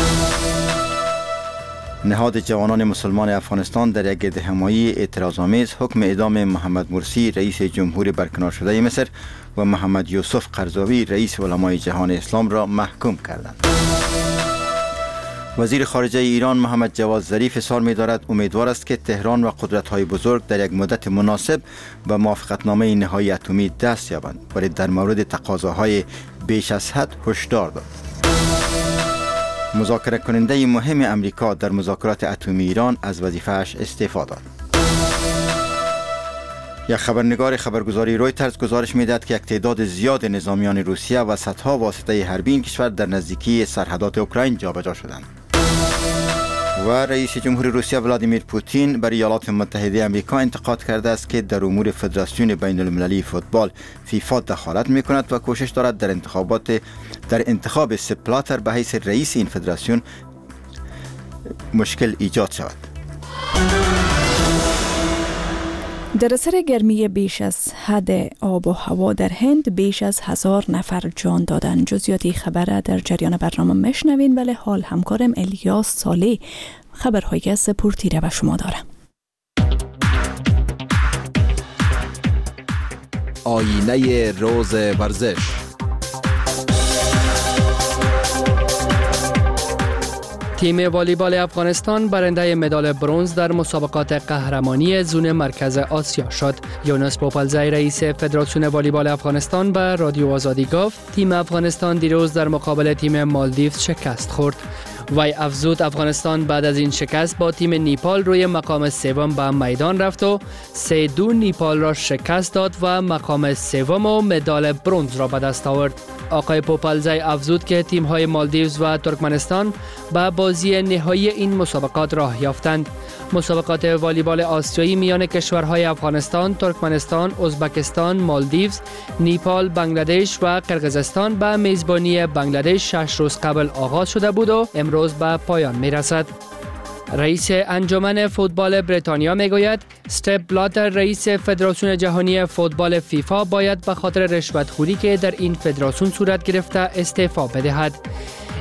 نهاد جوانان مسلمان افغانستان در یک گردهمایی اعتراض‌آمیز حکم اعدام محمد مرسی رئیس جمهور برکنار شده مصر و محمد یوسف قرضاوی رئیس علمای جهان اسلام را محکوم کردند. وزیر خارجه ایران محمد جواد ظریف اظهار می‌دارد امیدوار است که تهران و قدرت‌های بزرگ در یک مدت مناسب به موافقتنامه نهایی اتمی دست یابند، ولی در مورد تقاضاهای بیش از حد هشدار داد. مذاکره کننده مهم امریکا در مذاکرات اتمی ایران از وظیفه‌اش استعفا داد. یک خبرنگار خبرگزاری رویترز گزارش می‌دهد که یک تعداد زیاد نظامیان روسیه و صدها واسطه حربی این کشور در نزدیکی سرحدات اوکراین جابجا شدند. و رئیس جمهور روسیه ولادیمیر پوتین بر ایالات متحده آمریکا انتقاد کرده است که در امور فدراسیون بین المللی فوتبال فیفا دخالت می‌کند و کوشش دارد در انتخابات در انتخاب سپ بلاتر به حیث رئیس این فدراسیون مشکل ایجاد شود. در اثر گرمی بیش از حد آب و هوا در هند بیش از هزار نفر جان دادند. جزئیاتی خبر در جریان برنامه میشنوین، ولی حال همکارم الیاس صالح خبرهای سپورتی را به شما دارم. آینه روز ورزش. تیم والیبال افغانستان برنده مدال برنز در مسابقات قهرمانی زون مرکز آسیا شد. یونس پوپلزی رئیس فدراسیون والیبال افغانستان به رادیو آزادی گفت تیم افغانستان دیروز در مقابل تیم مالدیوز شکست خورد. وی افزود افغانستان بعد از این شکست با تیم نیپال روی مقام سوم به میدان رفت و سه دو نیپال را شکست داد و مقام سوم و مدال برنز را به دست آورد. آقای پوپلزی افزود که تیم‌های مالدیوز و ترکمنستان به بازی نهایی این مسابقات راه یافتند. مسابقات والیبال آسیایی میان کشورهای افغانستان، ترکمنستان، ازبکستان، مالدیوز، نیپال، بنگلادش و قرقیزستان به میزبانی بنگلادش شش روز قبل آغاز شده بود و امروز به پایان میرسد. رئیس انجمن فوتبال بریتانیا میگوید سپ بلاتر رئیس فدراسیون جهانی فوتبال فیفا باید به خاطر رشوت‌خوری که در این فدراسیون صورت گرفته استعفا بدهد.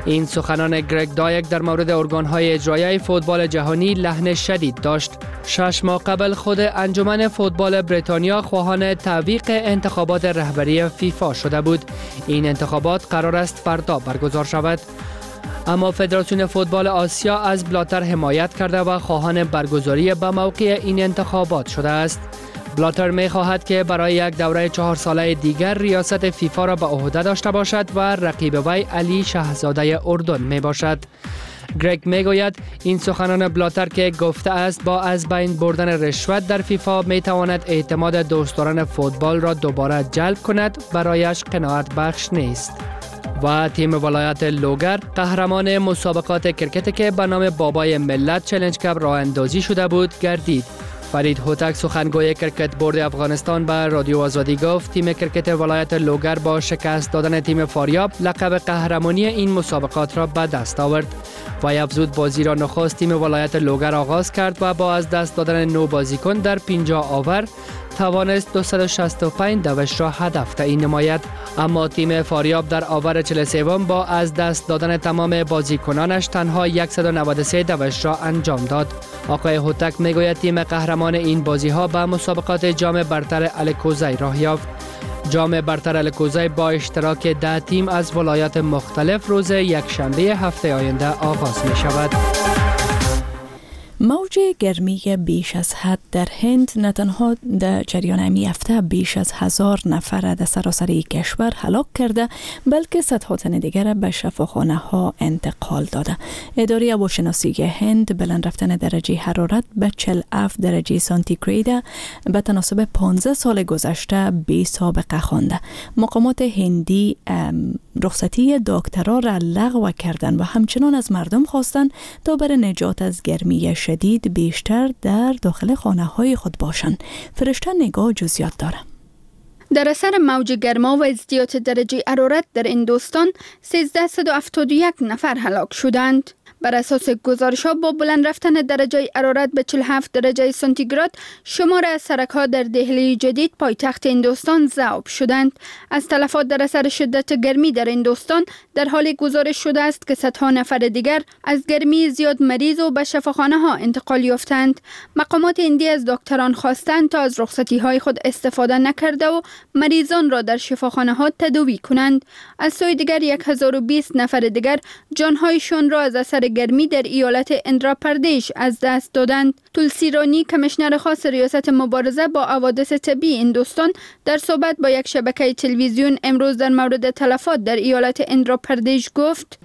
این سخنان گرگ دایک در مورد ارگان‌های اجرایی فوتبال جهانی لحن شدید داشت. شش ماه قبل خود انجمن فوتبال بریتانیا خواهان تعویق انتخابات رهبری فیفا شده بود. این انتخابات قرار است فردا برگزار شود. اما فدراسیون فوتبال آسیا از بلاتر حمایت کرده و خواهان برگزاری به موقع این انتخابات شده است. بلاتر می خواهد که برای یک دوره چهار ساله دیگر ریاست فیفا را به عهده داشته باشد و رقیب وی علی شاهزاده اردن می باشد. گرگ می گوید این سخنان بلاتر که گفته است با از بین بردن رشوت در فیفا می تواند اعتماد دوستداران فوتبال را دوباره جلب کند برایش قناعت بخش نیست. و تیم ولایت لوگر قهرمان مسابقات کرکت که به نام بابای ملت چالش کپ راه اندازی شده بود گردید. فرید هوتک سخنگوی کرکت بورد افغانستان به رادیو آزادی گفت تیم کرکت ولایت لوگر با شکست دادن تیم فاریاب لقب قهرمانی این مسابقات را به دست آورد. وی افزود بازی را نخست تیم ولایت لوگر آغاز کرد و با از دست دادن نو بازیکن در پنجاه آور توانست دویست و شصت و پنج دوش را هدف تعیین نماید. اما تیم فاریاب در آور چهل و سه با از دست دادن تمام بازیکنانش تنها صد و نود و سه دوش را انجام داد. آقای هوتک میگوید تیم قهرمان این بازی ها به مسابقات جام برتر الکوزی راه یافت. جام برتر الکوزی با اشتراک ده تیم از ولایات مختلف روز یکشنبه هفته آینده آغاز می شود. موج گرمی بیش از حد در هند نه تنها در جریان همی هفته بیش از هزار نفر در سراسر کشور هلاک کرده بلکه صدها تن دیگر به شفاخانه ها انتقال داده. اداره هواشناسی هند بلند رفتن درجه حرارت به چهل و هفت درجه سانتیگراد به تناسب پانزده سال گذشته بی سابقه خوانده. مقامات هندی رخصتی دکترها را لغو کردند و همچنان از مردم خواستند تا برای نجات از گرمی شدید بیشتر در داخل خانه های خود باشند. فرشته نگاه جزئیات داره. در اثر موج گرما و ازدیاد درجه حرارت در هندوستان سیزده و هفتاد و یک نفر هلاک شدند. بر اساس گزارش‌ها با بلند رفتن درجه حرارت به چهل و هفت درجه سانتیگراد شمار از سرک‌ها در دهلی جدید پایتخت هندوستان ذوب شدند. از تلفات در اثر شدت گرمی در هندوستان در حال گزارش شده است که صدها نفر دیگر از گرمی زیاد مریض و به شفاخانه‌ها انتقال یافتند. مقامات هندی از دکتران خواستند تا از رخصتی‌های خود استفاده نکرده و مریضان را در شفاخانه‌ها تداوی کنند. از سوی دیگر صد و بیست نفر دیگر جان‌هایشان را از اثر گرمی در ایالت اندرا پردیش از دست دادند. تولسی رانی کمشنر خاص ریاست مبارزه با حوادث طبیعی هندوستان در صحبت با یک شبکه تلویزیون امروز در مورد تلفات در ایالت اندرا پردیش گفت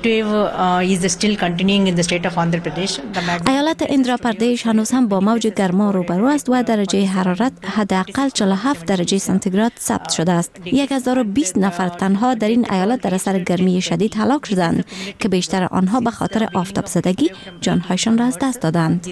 ایالت اندرا پردیش هنوز هم با موج گرما روبرو است و درجه حرارت حداقل چهل و هفت درجه سانتیگراد ثبت شده است. صد و بیست نفر تنها در این ایالت در اثر گرمی شدید هلاک شدند که بیشتر آنها به خاطر آفتاب زدگی جانهایشان را از دست دادند.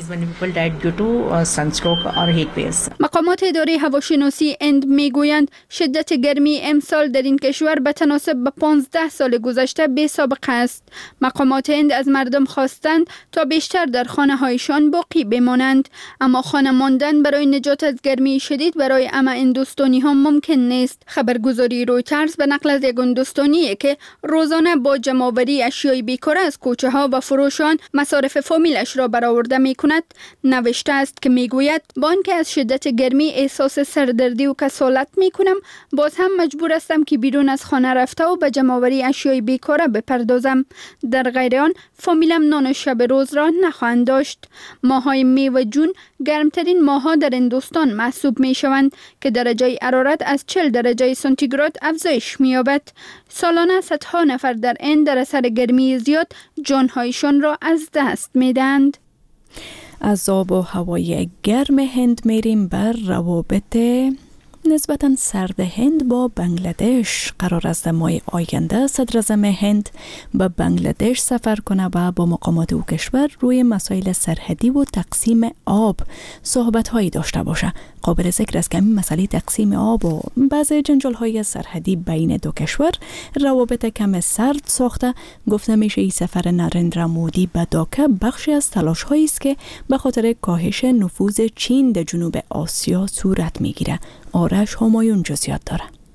مقامات اداره هواشناسی هند میگویند شدت گرمی امسال در این کشور به تناسب به پانزده سال گذشته بی سابقه است. مقامات هند از مردم خواستند تا بیشتر در خانه هایشان باقی بمانند، اما خانه ماندن برای نجات از گرمی شدید برای همه هندوستانی ها ممکن نیست. خبرگزاری رویترز به نقل از یک هندوستانی که روزانه با جمع‌آوری اشیای بیکار از کوچه ها و فروشان مصارف فامیلش را برآورده می کند نوشته است که می گوید با آنکه از شدت گرمی احساس سردردی و کسالت می کنم، باز هم مجبور هستم که بیرون از خانه رفته و به جمع‌آوری اشیای بیکاره بپردازم. در غیر آن فامیلم نان شب روز را نخواهند داشت. ماهای می و جون گرمترین ماها در هندوستان محسوب می شوند که درجه حرارت از چهل درجه سانتیگراد افزایش می یابد. سالانه صدها نفر در هند در اثر گرمی زیاد جانهایشان را از دست می دهند. از آب و هوای گرم هند میریم بر روابط نسبتاً سرد هند با بنگلادش. قرار است ماه آینده صدر اعظم هند به بنگلادش سفر کنه و با مقامات او کشور روی مسائل سرحدی و تقسیم آب صحبت هایی داشته باشه. قابل ذکر است که این مسئله تقسیم آب و بعضی جنجال های سرحدی بین دو کشور روابط کم سرد ساخته. گفته میشه این سفر نریندرا مودی به داکا بخشی از تلاش هایی است که به خاطر کاهش نفوذ چین در جنوب آسیا صورت میگیره. آرش همایون جزئیات داره.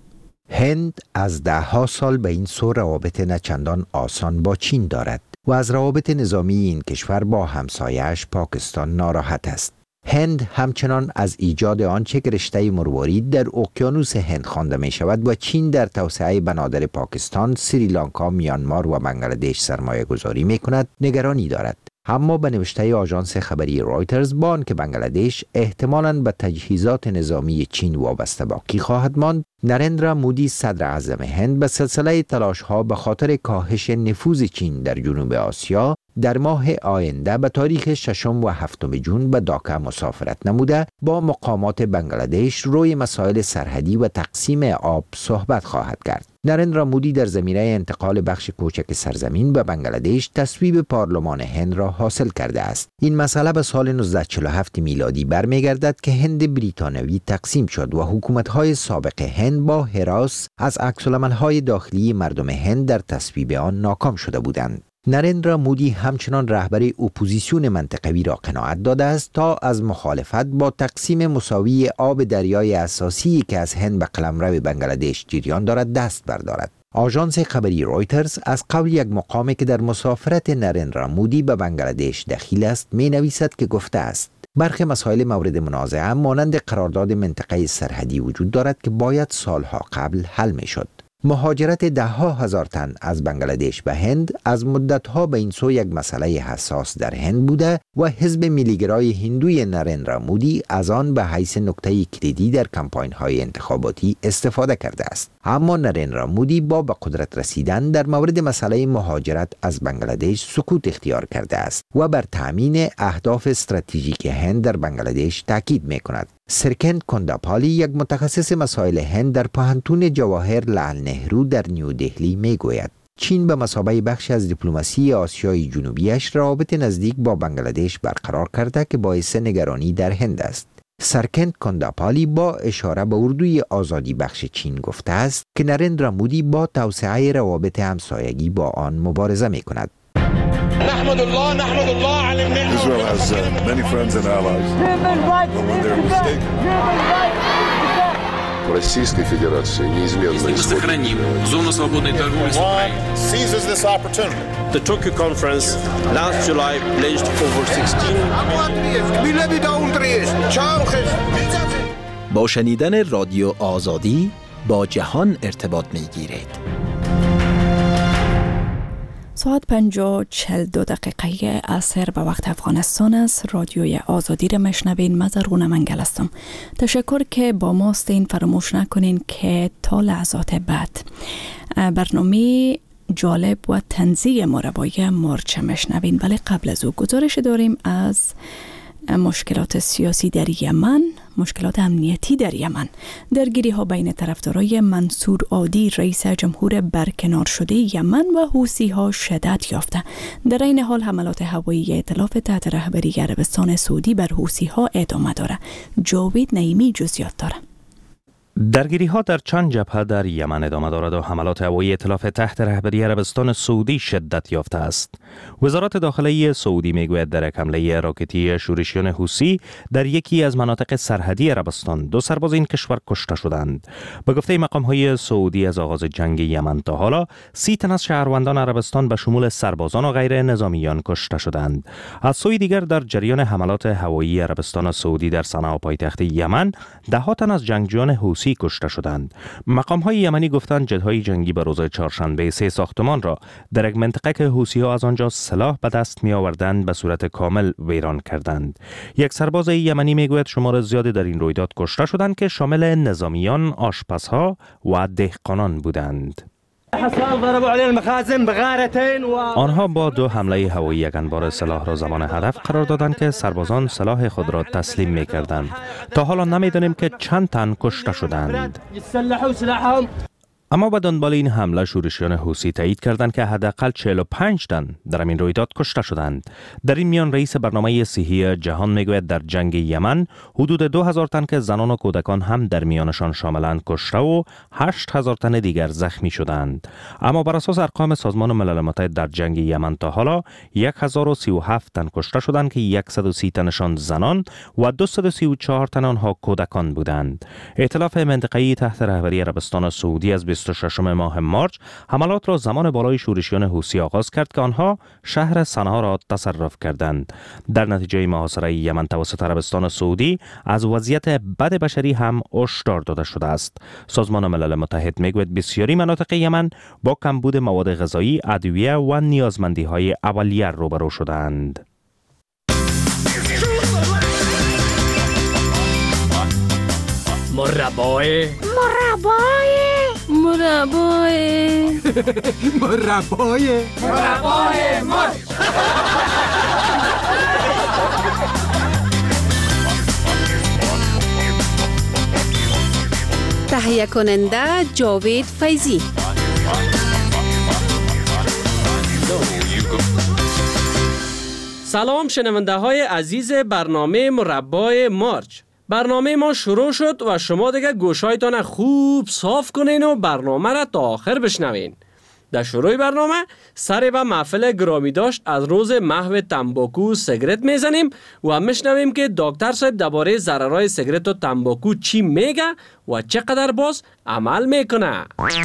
هند از ده ها سال به این سو روابط نچندان آسان با چین دارد و از روابط نظامی این کشور با همسایه‌اش پاکستان ناراحت است. هند همچنان از ایجاد آنچه که رشته مروارید در اقیانوس هند خوانده می شود و چین در توسعه بنادر پاکستان، سریلانکا، میانمار و بنگلادش سرمایه گذاری می کند نگرانی دارد. اما به نوشته آژانس خبری رایترز، با آنکه بنگلادش احتمالاً به تجهیزات نظامی چین وابسته باقی خواهد ماند، نریندرا مودی صدر اعظم هند به سلسله تلاش‌ها به خاطر کاهش نفوذ چین در جنوب آسیا در ماه آینده به تاریخ ششم و هفتم جون به داکا مسافرت نموده با مقامات بنگلادش روی مسائل سرحدی و تقسیم آب صحبت خواهد کرد. نریندرا مودی در زمینه انتقال بخش کوچک سرزمین به بنگلادش تصویب پارلمان هند را حاصل کرده است. این مسئله به سال نوزده چهل و هفت میلادی برمیگردد که هند بریتانوی تقسیم شد و حکومت‌های سابق هند با هراس از عکس‌العمل‌های داخلی مردم هند در تصویب آن ناکام شده بودند. نریندرا مودی همچنان رهبر اپوزیسیون منطقوی را قناعت داده است تا از مخالفت با تقسیم مساوی آب دریای اساسی که از هند به قلمرو بنگلادش جریان دارد دست بردارد. آژانس خبری رایترز از قول یک مقامی که در مسافرت نریندرا مودی به بنگلادش دخیل است می نویسد که گفته است: برخی مسائل مورد منازعه مانند قرارداد منطقه سرحدی وجود دارد که باید سالها قبل حل می شد. مهاجرت ده ها هزار تن از بنگلادش به هند از مدتها به این سو یک مسئله حساس در هند بوده و حزب ملیگرای هندوی نریندرا مودی از آن به حیث نکته کلیدی در کمپاین های انتخاباتی استفاده کرده است. اما نریندرا مودی با به قدرت رسیدن در مورد مسئله مهاجرت از بنگلادش سکوت اختیار کرده است و بر تامین اهداف استراتژیک هند در بنگلادش تاکید می کند. سرکند کنداپالی، یک متخصص مسائل هند در پوهنتون جواهر لال نهرو در نیو دهلی می گوید: چین به مثابه بخشی از دیپلماسی آسیای جنوبیش روابط نزدیک با بنگلادش برقرار کرده که باعث نگرانی در هند است. سرکند کنداپالی با اشاره به اردوی آزادی بخش چین گفته است که نریندرا مودی با توسعه روابط همسایگی با آن مبارزه می کند. نحمد الله نحمد الله على النعمة. Israel has uh, many friends and allies. But when they're mistaken. Российской Федерации неизменно сохраним зону свободной торговли с Украиной. Seizes this opportunity. The Tokyo conference last July pledged over sixteen. با شنیدن رادیو آزادی با جهان ارتباط می‌گیرید. ساعت پنج و چهل دو دقیقه عصر به وقت افغانستان است. رادیوی آزادی را مشنوین. من زرغونه منگل هستم. تشکر که با ما هستین. فراموش نکنین که تا لحظات بعد برنامه جالب و طنزی ما را با یه مورچه مشنوین. ولی قبل از او گزارش داریم از مشکلات سیاسی در یمن، مشکلات امنیتی در یمن. درگیری ها بین طرفدارای منصور هادی رئیس جمهور برکنار شده یمن و حوثی ها شدت یافته. در این حال حملات هوایی ائتلاف تحت رهبری عربستان سعودی بر حوثی ها ادامه داره. جاوید نعیمی جزئیات داره. درگیری ها در چند جبهه در یمن ادامه دارد و حملات هوایی ائتلاف تحت رهبری عربستان سعودی شدت یافته است. وزارت داخلی سعودی میگوید در یک حمله راکتی شورشیان حوثی در یکی از مناطق سرحدی عربستان دو سرباز این کشور کشته شدند. به گفته مقام های سعودی از آغاز جنگ یمن تا حالا سی تن از شهروندان عربستان به شمول سربازان و غیر نظامیان کشته شدند. از سوی دیگر در جریان حملات هوایی عربستان سعودی در صنعا پایتخت یمن ده ها تن از جنگجویان حوثی کشته شدند. مقام های یمنی گفتند جت‌های جنگی به روز چهارشنبه سه ساختمان را در یک منطقه که حوثی ها از آنجا سلاح به دست می آوردند به صورت کامل ویران کردند. یک سرباز یمنی میگوید شمار زیادی در این رویداد کشته شدند که شامل نظامیان، آشپزها و دهقانان بودند. آنها با دو حمله هوایی یک انبار سلاح را زمان هدف قرار دادند که سربازان سلاح خود را تسلیم می کردند. تا حالا نمی دانیم که چند تن کشته شدند. اما به دنبال این حمله شورشیان حوثی تایید کردند که حداقل چهل و پنج تن در این رویداد کشته شدند. در این میان رئیس برنامه صحی جهان میگوید در جنگ یمن حدود دو هزار تن که زنان و کودکان هم در میانشان شاملند کشته و هشت هزار تن دیگر زخمی شدند. اما بر اساس ارقام سازمان ملل متحد در جنگ یمن تا حالا صد و سی و هفت تن کشته شدند که صد و سی تنشان زنان و دویست و سی و چهار تن آنها کودکان بودند. ائتلاف منطقه‌ای تحت رهبری عربستان سعودی از بیست و ششم ماه مارچ حملات را زمان بالای شورشیان حوثی آغاز کرد که آنها شهر صنعا را تصرف کردند. در نتیجه محاصره یمن توسط عربستان سعودی از وضعیت بد بشری هم هشدار داده شده است. سازمان ملل متحد میگوید بسیاری مناطق یمن با کمبود مواد غذایی، ادویه و نیازمندی‌های اولیه روبرو شدند. مربای مربای مربای مربای مربای مربای تهیه کننده جاوید فیضی. سلام شنونده های عزیز برنامه مربای مارچ. برنامه ما شروع شد و شما دیگه گوشایتان خوب صاف کنین و برنامه را تا آخر بشنوین. در شروع برنامه سر و محفل گرامی داشت از روز محو تنباکو سیگرت میزنیم و میشنویم که دکتر صاحب درباره ضررهای سیگرت و تنباکو چی میگه و چقدر باز عمل میکنه.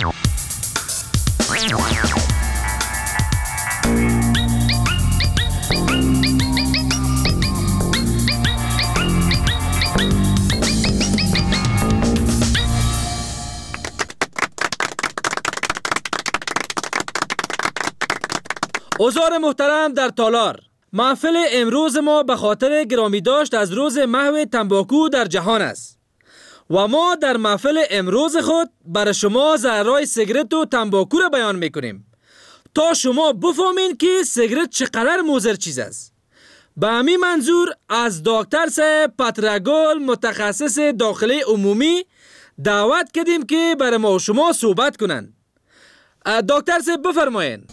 حضار محترم در تالار، محفل امروز ما به خاطر گرامی داشت از روز محو تنباکو در جهان است و ما در محفل امروز خود برای شما ضررهای سیگرت و تنباکو را بیان میکنیم تا شما بفهمین که سیگرت چقدر مضر چیز است. به همین منظور از دکتر صاحب پترگل متخصص داخلی عمومی دعوت کردیم که برای ما و شما صحبت کنن. دکتر صاحب بفرمایین.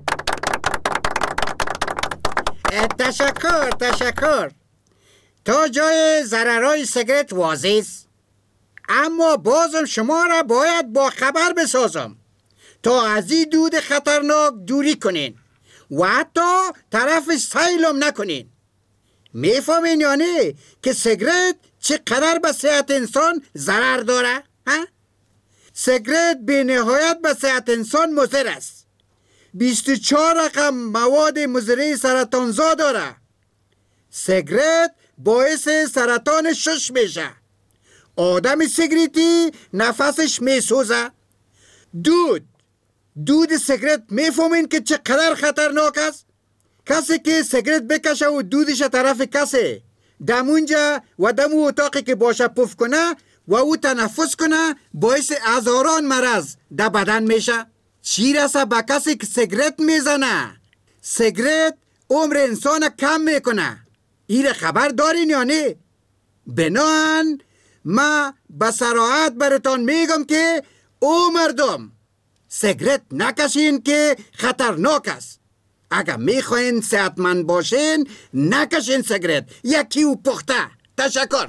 تشکر تشکر. تا جای ضررهای سیگرت واضح است، اما بازم شما را باید با خبر بسازم تا از این دود خطرناک دوری کنین و حتی طرف سیلم نکنین. میفهمین یا نه که سیگرت چقدر به صحت انسان ضرر داره؟ ها؟ سیگرت به نهایت به صحت انسان مضر است. بیست و چهار رقم مواد مضر سرطانزا داره. سیگرت باعث سرطان شش میشه. آدم سیگریتی نفسش میسوزه. دود دود سیگرت میفهمین که چقدر خطرناک است؟ کسی که سیگرت بکشه و دودش طرف کسی دمونجا و دم اتاقی که باشه پف کنه و او تنفس کنه باعث هزاران مرض در بدن میشه. چی رسه به کسی که سیگرت میزنه؟ سیگرت عمر انسان کم میکنه. ایره خبر دارین یا نه؟ بنان ما به صراحت براتون میگم که او مردم سیگرت نکشین که خطرناک است. اگر میخواین صحتمند باشین نکشین سیگرت. یکی و پخته. تشکر.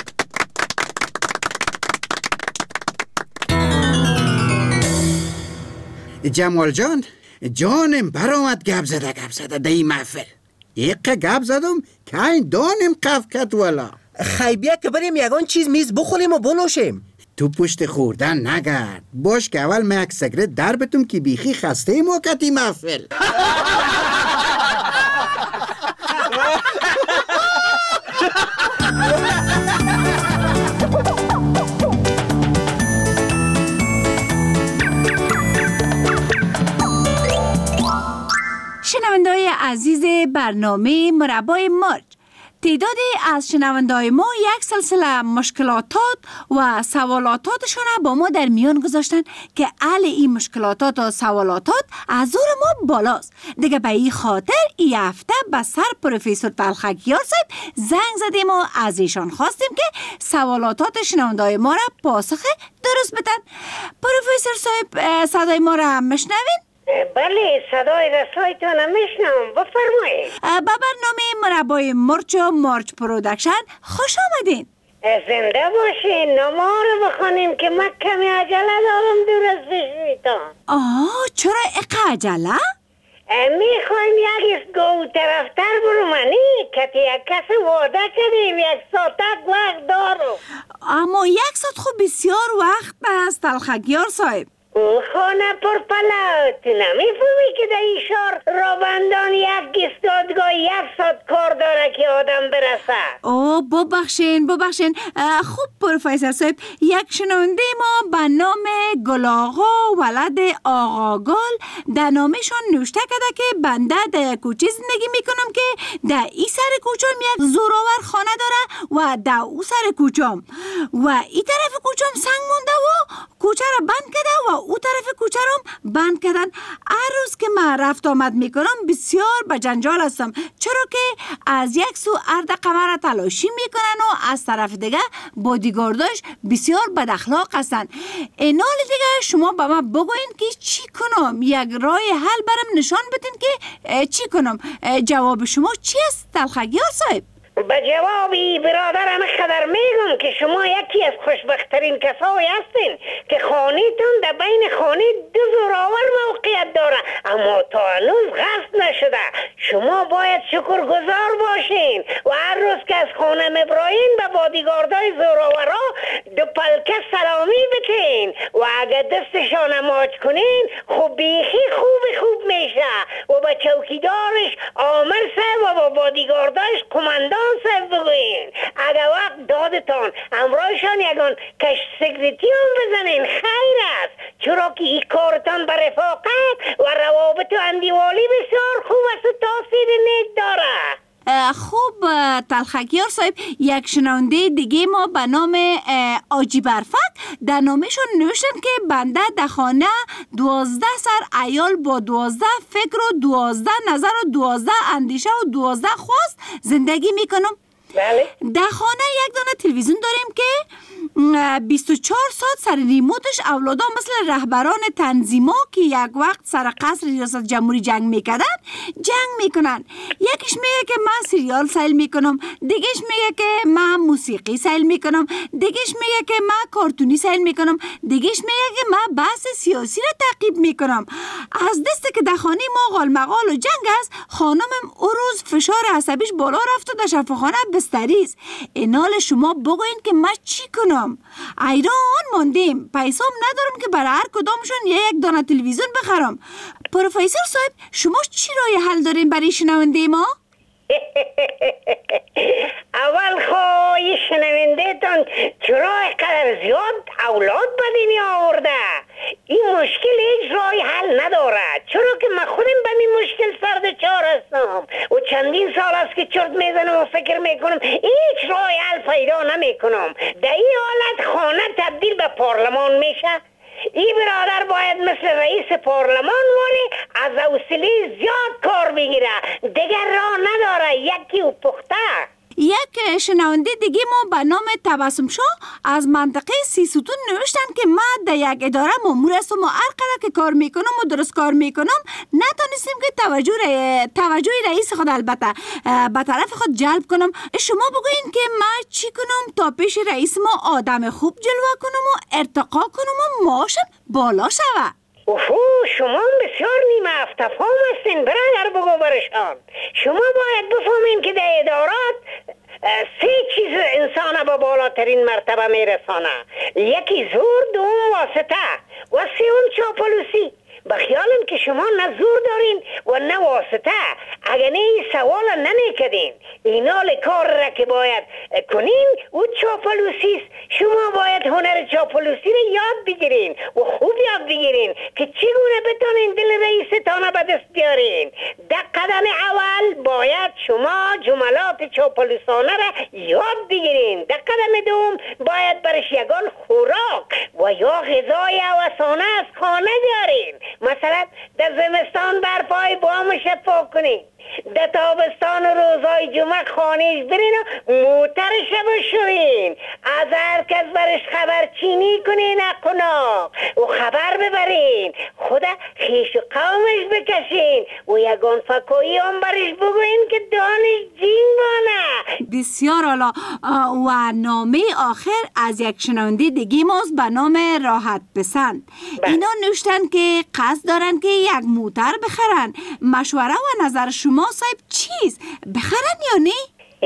جمال جان جانم برآمد گپ زده گپ زده در این محفل. یک گپ زدم که این دانم قف کت ولا خیبیه که بریم یگان چیز میز بخوریم و بنوشیم. تو پشت خوردن نگرد. باش که اول من یک سیگرت در بتم که بیخی خسته ما کتی محفل. شنونده‌های عزیز برنامه مربای مارچ، تعدادی از شنونده‌های ما یک سلسله مشکلاتات و سوالاتاتشون با ما در میان گذاشتن که حل این مشکلاتات و سوالاتات از زور ما بالاست. دیگه به این خاطر این هفته به سر پروفسور طلخکیار صاحب زنگ زدیم و از ایشان خواستیم که سوالاتات شنونده‌های ما را پاسخ درست بدن. پروفسور صاحب صدای ما را میشنوین؟ بله، صدای رسایتان میشنم، بفرمایید. به برنامه مربای مرچ و مارچ پرودکشن خوش آمدین. زنده باشین. نما رو بخونیم که من کمی عجله دارم دور از بشویتان. آه، چرا اقا عجله؟ میخوایم یک گو طرفتر برومانی که یک کس واده کردیم یک ساعتک وقت دارم. اما یک ساعت خوب بسیار وقت است طلخکیار صاحب. او خانه پر پلات نمیفهمی که در این شهر رابندان یک گستادگاه یک ساعت کار داره که آدم برسه. او ببخشین ببخشین. خوب پروفسور صاحب، یک شنونده ما به نام گل آقا ولد آقا گل در نامشون نوشته کرده که بنده در کوچه زندگی میکنم که در این سر کوچم یک زوراور خانه داره و در او سر کوچم و این طرف کوچم سنگ مونده و کوچه را بند کرده و او طرف کوچه رو بند کردن. هر روز که من رفت آمد میکنم بسیار به جنجال هستم، چرا که از یک سو ارد قمر را تلاشی میکنن و از طرف دیگه بادیگارداش بسیار بد اخلاق هستن. اینال دیگه شما به من بگوین که چی کنم، یک راه حل برم نشان بدین که چی کنم. جواب شما چی است طلخکیار صاحب؟ به جوابی برادرم خبر میگم که شما یکی از خوشبختترین کسایی هستین که خانیتون در بین خانه دو زوراور موقعیت داره، اما تا هنوز غصب نشده. شما باید شکرگزار باشین و هر روز که از خانه مبراین به بادیگاردای زوراورا دو پلکه سلامی بتین و اگر دستشان ماچ کنین خوب بیخی خوب خوب میشه و به چوکیدارش آمر صاحب و با بادیگاردایش کماندان صاحب بگوین. اگر وقت دادتان امرایشان یکان کش سگریتی هم بزنین خیر است، چرا که این کارتان بر رفاقت و روابط و اندیوالی بسیار خوب است و تاثیر نیک داره. خوب طلخکیار صاحب، یک شنونده دیگه ما به نام آجی برفک در نامشون نوشتن که بنده در خانه دوازده سر عیال با دوازده فکر و دوازده نظر و دوازده اندیشه و دوازده خواست زندگی میکنم. بله. در خانه یک دانه تلویزیون داریم که بیست و چهار ساعت سر ریموتش اولادا مثل رهبران تنظیما که یک وقت سر قصر ریاست جمهوری جنگ میکردن جنگ میکنن. یکیش میگه که من سریال سیل میکنم، دیگهش میگه که من موسیقی سیل میکنم، دیگهش میگه که من کارتونی سیل میکنم، دیگهش میگه که من بحث سیاسی را تعقیب میکنم. از دسته که در خانه ما غال مغال و جنگ است، خانمم او روز فشار عصبیش بالا رفت و در شفاخانه بستریست. اینال شما بگوین که من چی کنم؟ ایران ماندیم، پیسام ندارم که برای هر کدامشون یک دانه تلویزیون بخرم. پروفسور صاحب، شما چی راه حل دارین برای شنونده ما؟ اول خواهی شنونده تان چرا قدر زیاد اولاد به دنیا آورده؟ این مشکل هیچ راه حل نداره، چرا که من خودم به این مشکل سرد چار هستم و چندین سال است که چرت میزنم و فکر میکنم هیچ راه حل پیدا نمیکنم. در این حالت خانه تبدیل به پارلمان میشه. این برادر باید مثل رئیس پارلمان ولی از حوصله زیاد کار بگیره، دیگر راه نداره یکی و پخته. یک شنونده دیگه ما به نام تبسم شاه از منطقه سی ستون نوشتن که من در یک اداره مامور هستم و هر قدر که کار میکنم و درست کار میکنم نتونستیم که توجه ر... توجه رئیس خود البته به طرف خود جلب کنم. شما بگوین که من چی کنم تا پیش رئیس ما آدم خوب جلوه کنم و ارتقا کنم و معاشم بالا شوه. اوفو، شما بسیار نیمه افتفام هستین برادر، بگو برشان. شما باید بفهمین که در ادارات سه چیز انسان به بالاترین مرتبه میرسانه. یکی زور، دوم واسطه و سوم چاپلوسی. به خیالم که شما نه زور دارین و نه واسطه، اگر نه این سوال نمی کردین اینال کار را که باید کنین او چاپلوسی است. شما باید هنر چاپلوسی را یاد بگیرین و خوب یاد بگیرین که چگونه بتونین دل رئیستان به دست بیارین. در قدم اول باید شما جملات چاپلوسانه را یاد بگیرین. در قدم دوم باید برش یگان خوراک و یا غذای اوسانه از خانه بیارین. مثلا در زمستان برپای بامش پاک کنین، در تابستان روزای جمعه خانهش برین و موترش بشوین، از هر کس برش خبر چینی کنین اقنا و خبر ببرین، خدا خیش و قومش بکشین و یگان فکایی هم برش بگوین که دانش جین بانه. بسیار عالی. و نامه آخر از یک شنونده دیگه ماست به نام راحت پسند. اینا نوشتن که قصد دارن که یک موتر بخرن. مشوره و نظر شما صاحب چیست؟ بخرن یا نه؟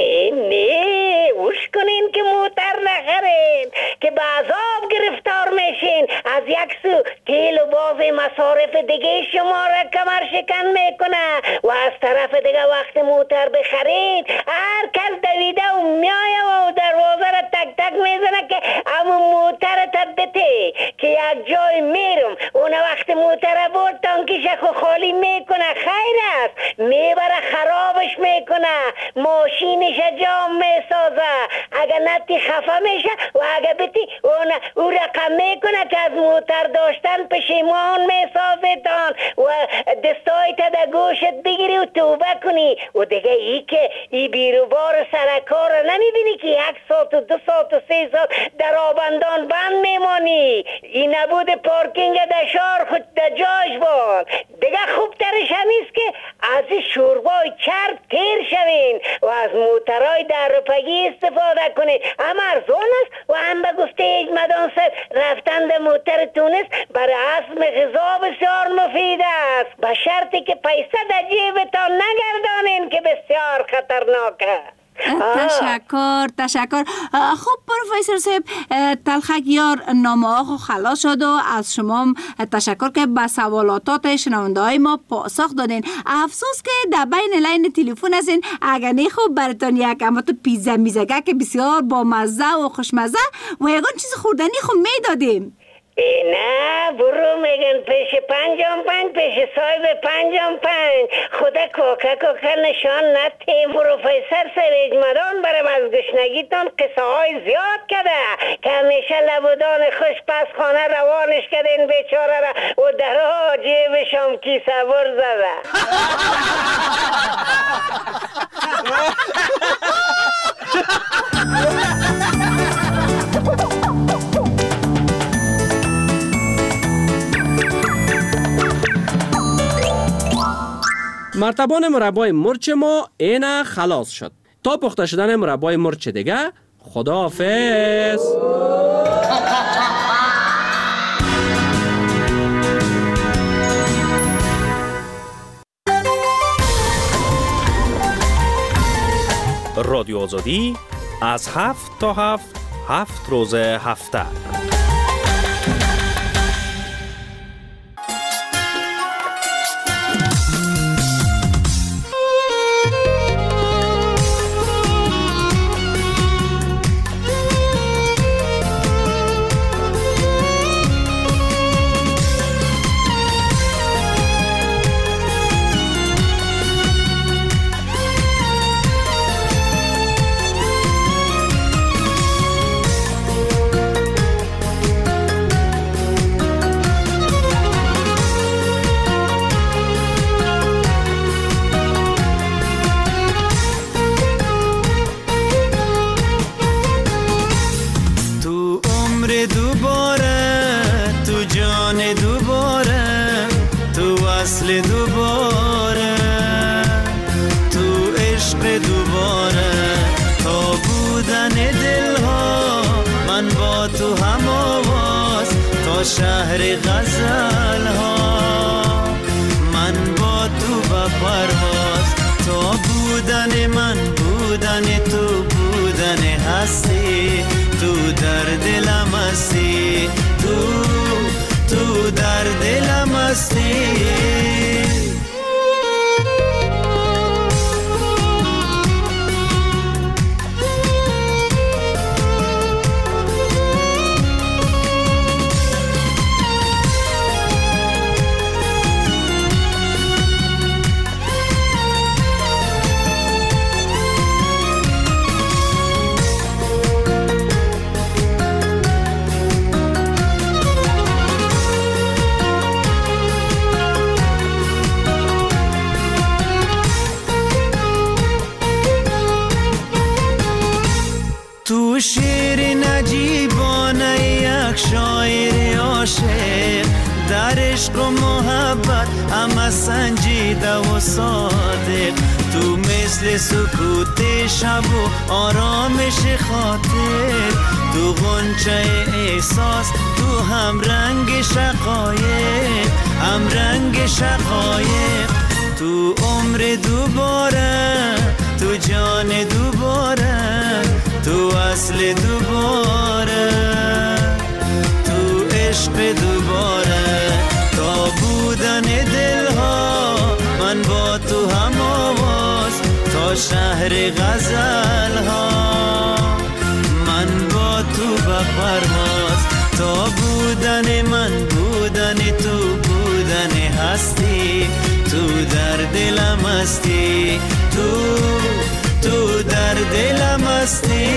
نه اوش کنین که موتر نخرین که به عذاب گرفتار میشین. از یک سو تیل و باز مصارف دیگه شما را کمر شکن میکنه و از طرف دیگه وقت موتر بخرین هر کس دویده و میایه و دروازه را تک تک میزنه که اما موتر تا بده که یک جای میرم اون وقت موتر برد تانکیش خو خالی میکنه. خیر است میبره خرابش میکنه، ماشین جام میسازه. اگر نتی خفه میشه و اگر بتی اون او رقم میکنه که از موتر داشتن پشیمان میسازه تان و دستای تا در گوشت بگیری و توبه کنی و دیگه ای که ای بیروبار سرکار رو نمیبینی که یک ساعت و دو ساعت و سه ساعت در آبندان بند میمانی. این نبود پارکینگ در شهر خود در جاش بان. دیگه خوبترش همیست که از شوربای چرب تیر شوین و از موترهای در روپگی استفاده کنید. هم ارزان است و هم به گفته اجمدان صاحب رفتن در موتر تونس برای هضم غذا بسیار مفید است، به شرطی که پیسه در جیبتان نگردانین که بسیار خطرناکه. تشکر تشکر. خب پروفسور صاحب تلخک یار نامه ها خلاص شد و از شما تشکر که به سوالاتات شنونده های ما پاسخ دادین. افسوس که در بین لین تلفن هستین. اگر نه خوب براتون یک اما تو پیزا میزگه که بسیار با مزه و خوشمزه و یکان چیز خوردنی خود میدادیم. نه برو میگن پیش پنجام پنج پیش صاحب پنجام پنج. خدا کوکا کوکا نشان نتیم. پروفسور صاحب اجمدان برم از گشنگیتان قصه های زیاد کده که همیشه لبودان خوش پس خانه روانش کدین بیچاره را و درها جیبشم کیسه بر زده. مرتبان مربای مرچ ما اینا خلاص شد. تا پخته شدن مربای مرچ دیگه خداحافظ. رادیو آزادی از هفت تا هفت هفت روز هفته. شهر غزل ها من با تو با پرواز تو بودن من بودن تو بودن هستی تو در دلم هستی تو تو در دلم هستی تو شیر نجیبانه یک شاعر عاشق، در عشق و محبت اما سنجیده و صادق. تو مثل سکوت شب و آرامش خاطر، تو غنچه احساس، تو هم رنگ شقایق، هم رنگ شقایق. تو عمر دوباره، تو جان دوباره، تو اصل دوباره، تو عشق دوباره. تا بودن دلها من با تو هم آواز، تا شهر غزل ها من با تو به پرواز. تا بودن من بودن تو، بودن هستی، تو در دلم هستی، تو تو در دلم هستی.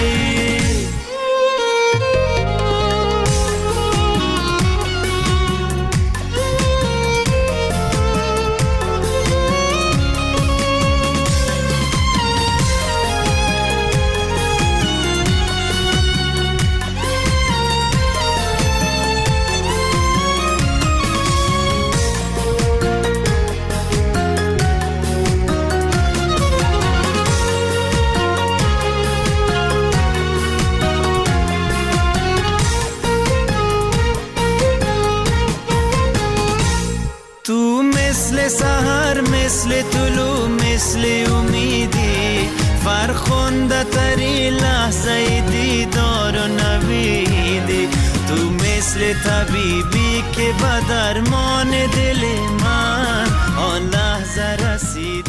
سحر مثل طلوع مثل امیدی، فرخنده تری لحظه دیدار و نویدی. تو مثل طبیبی که به درمان دل من آن لحظه رسید.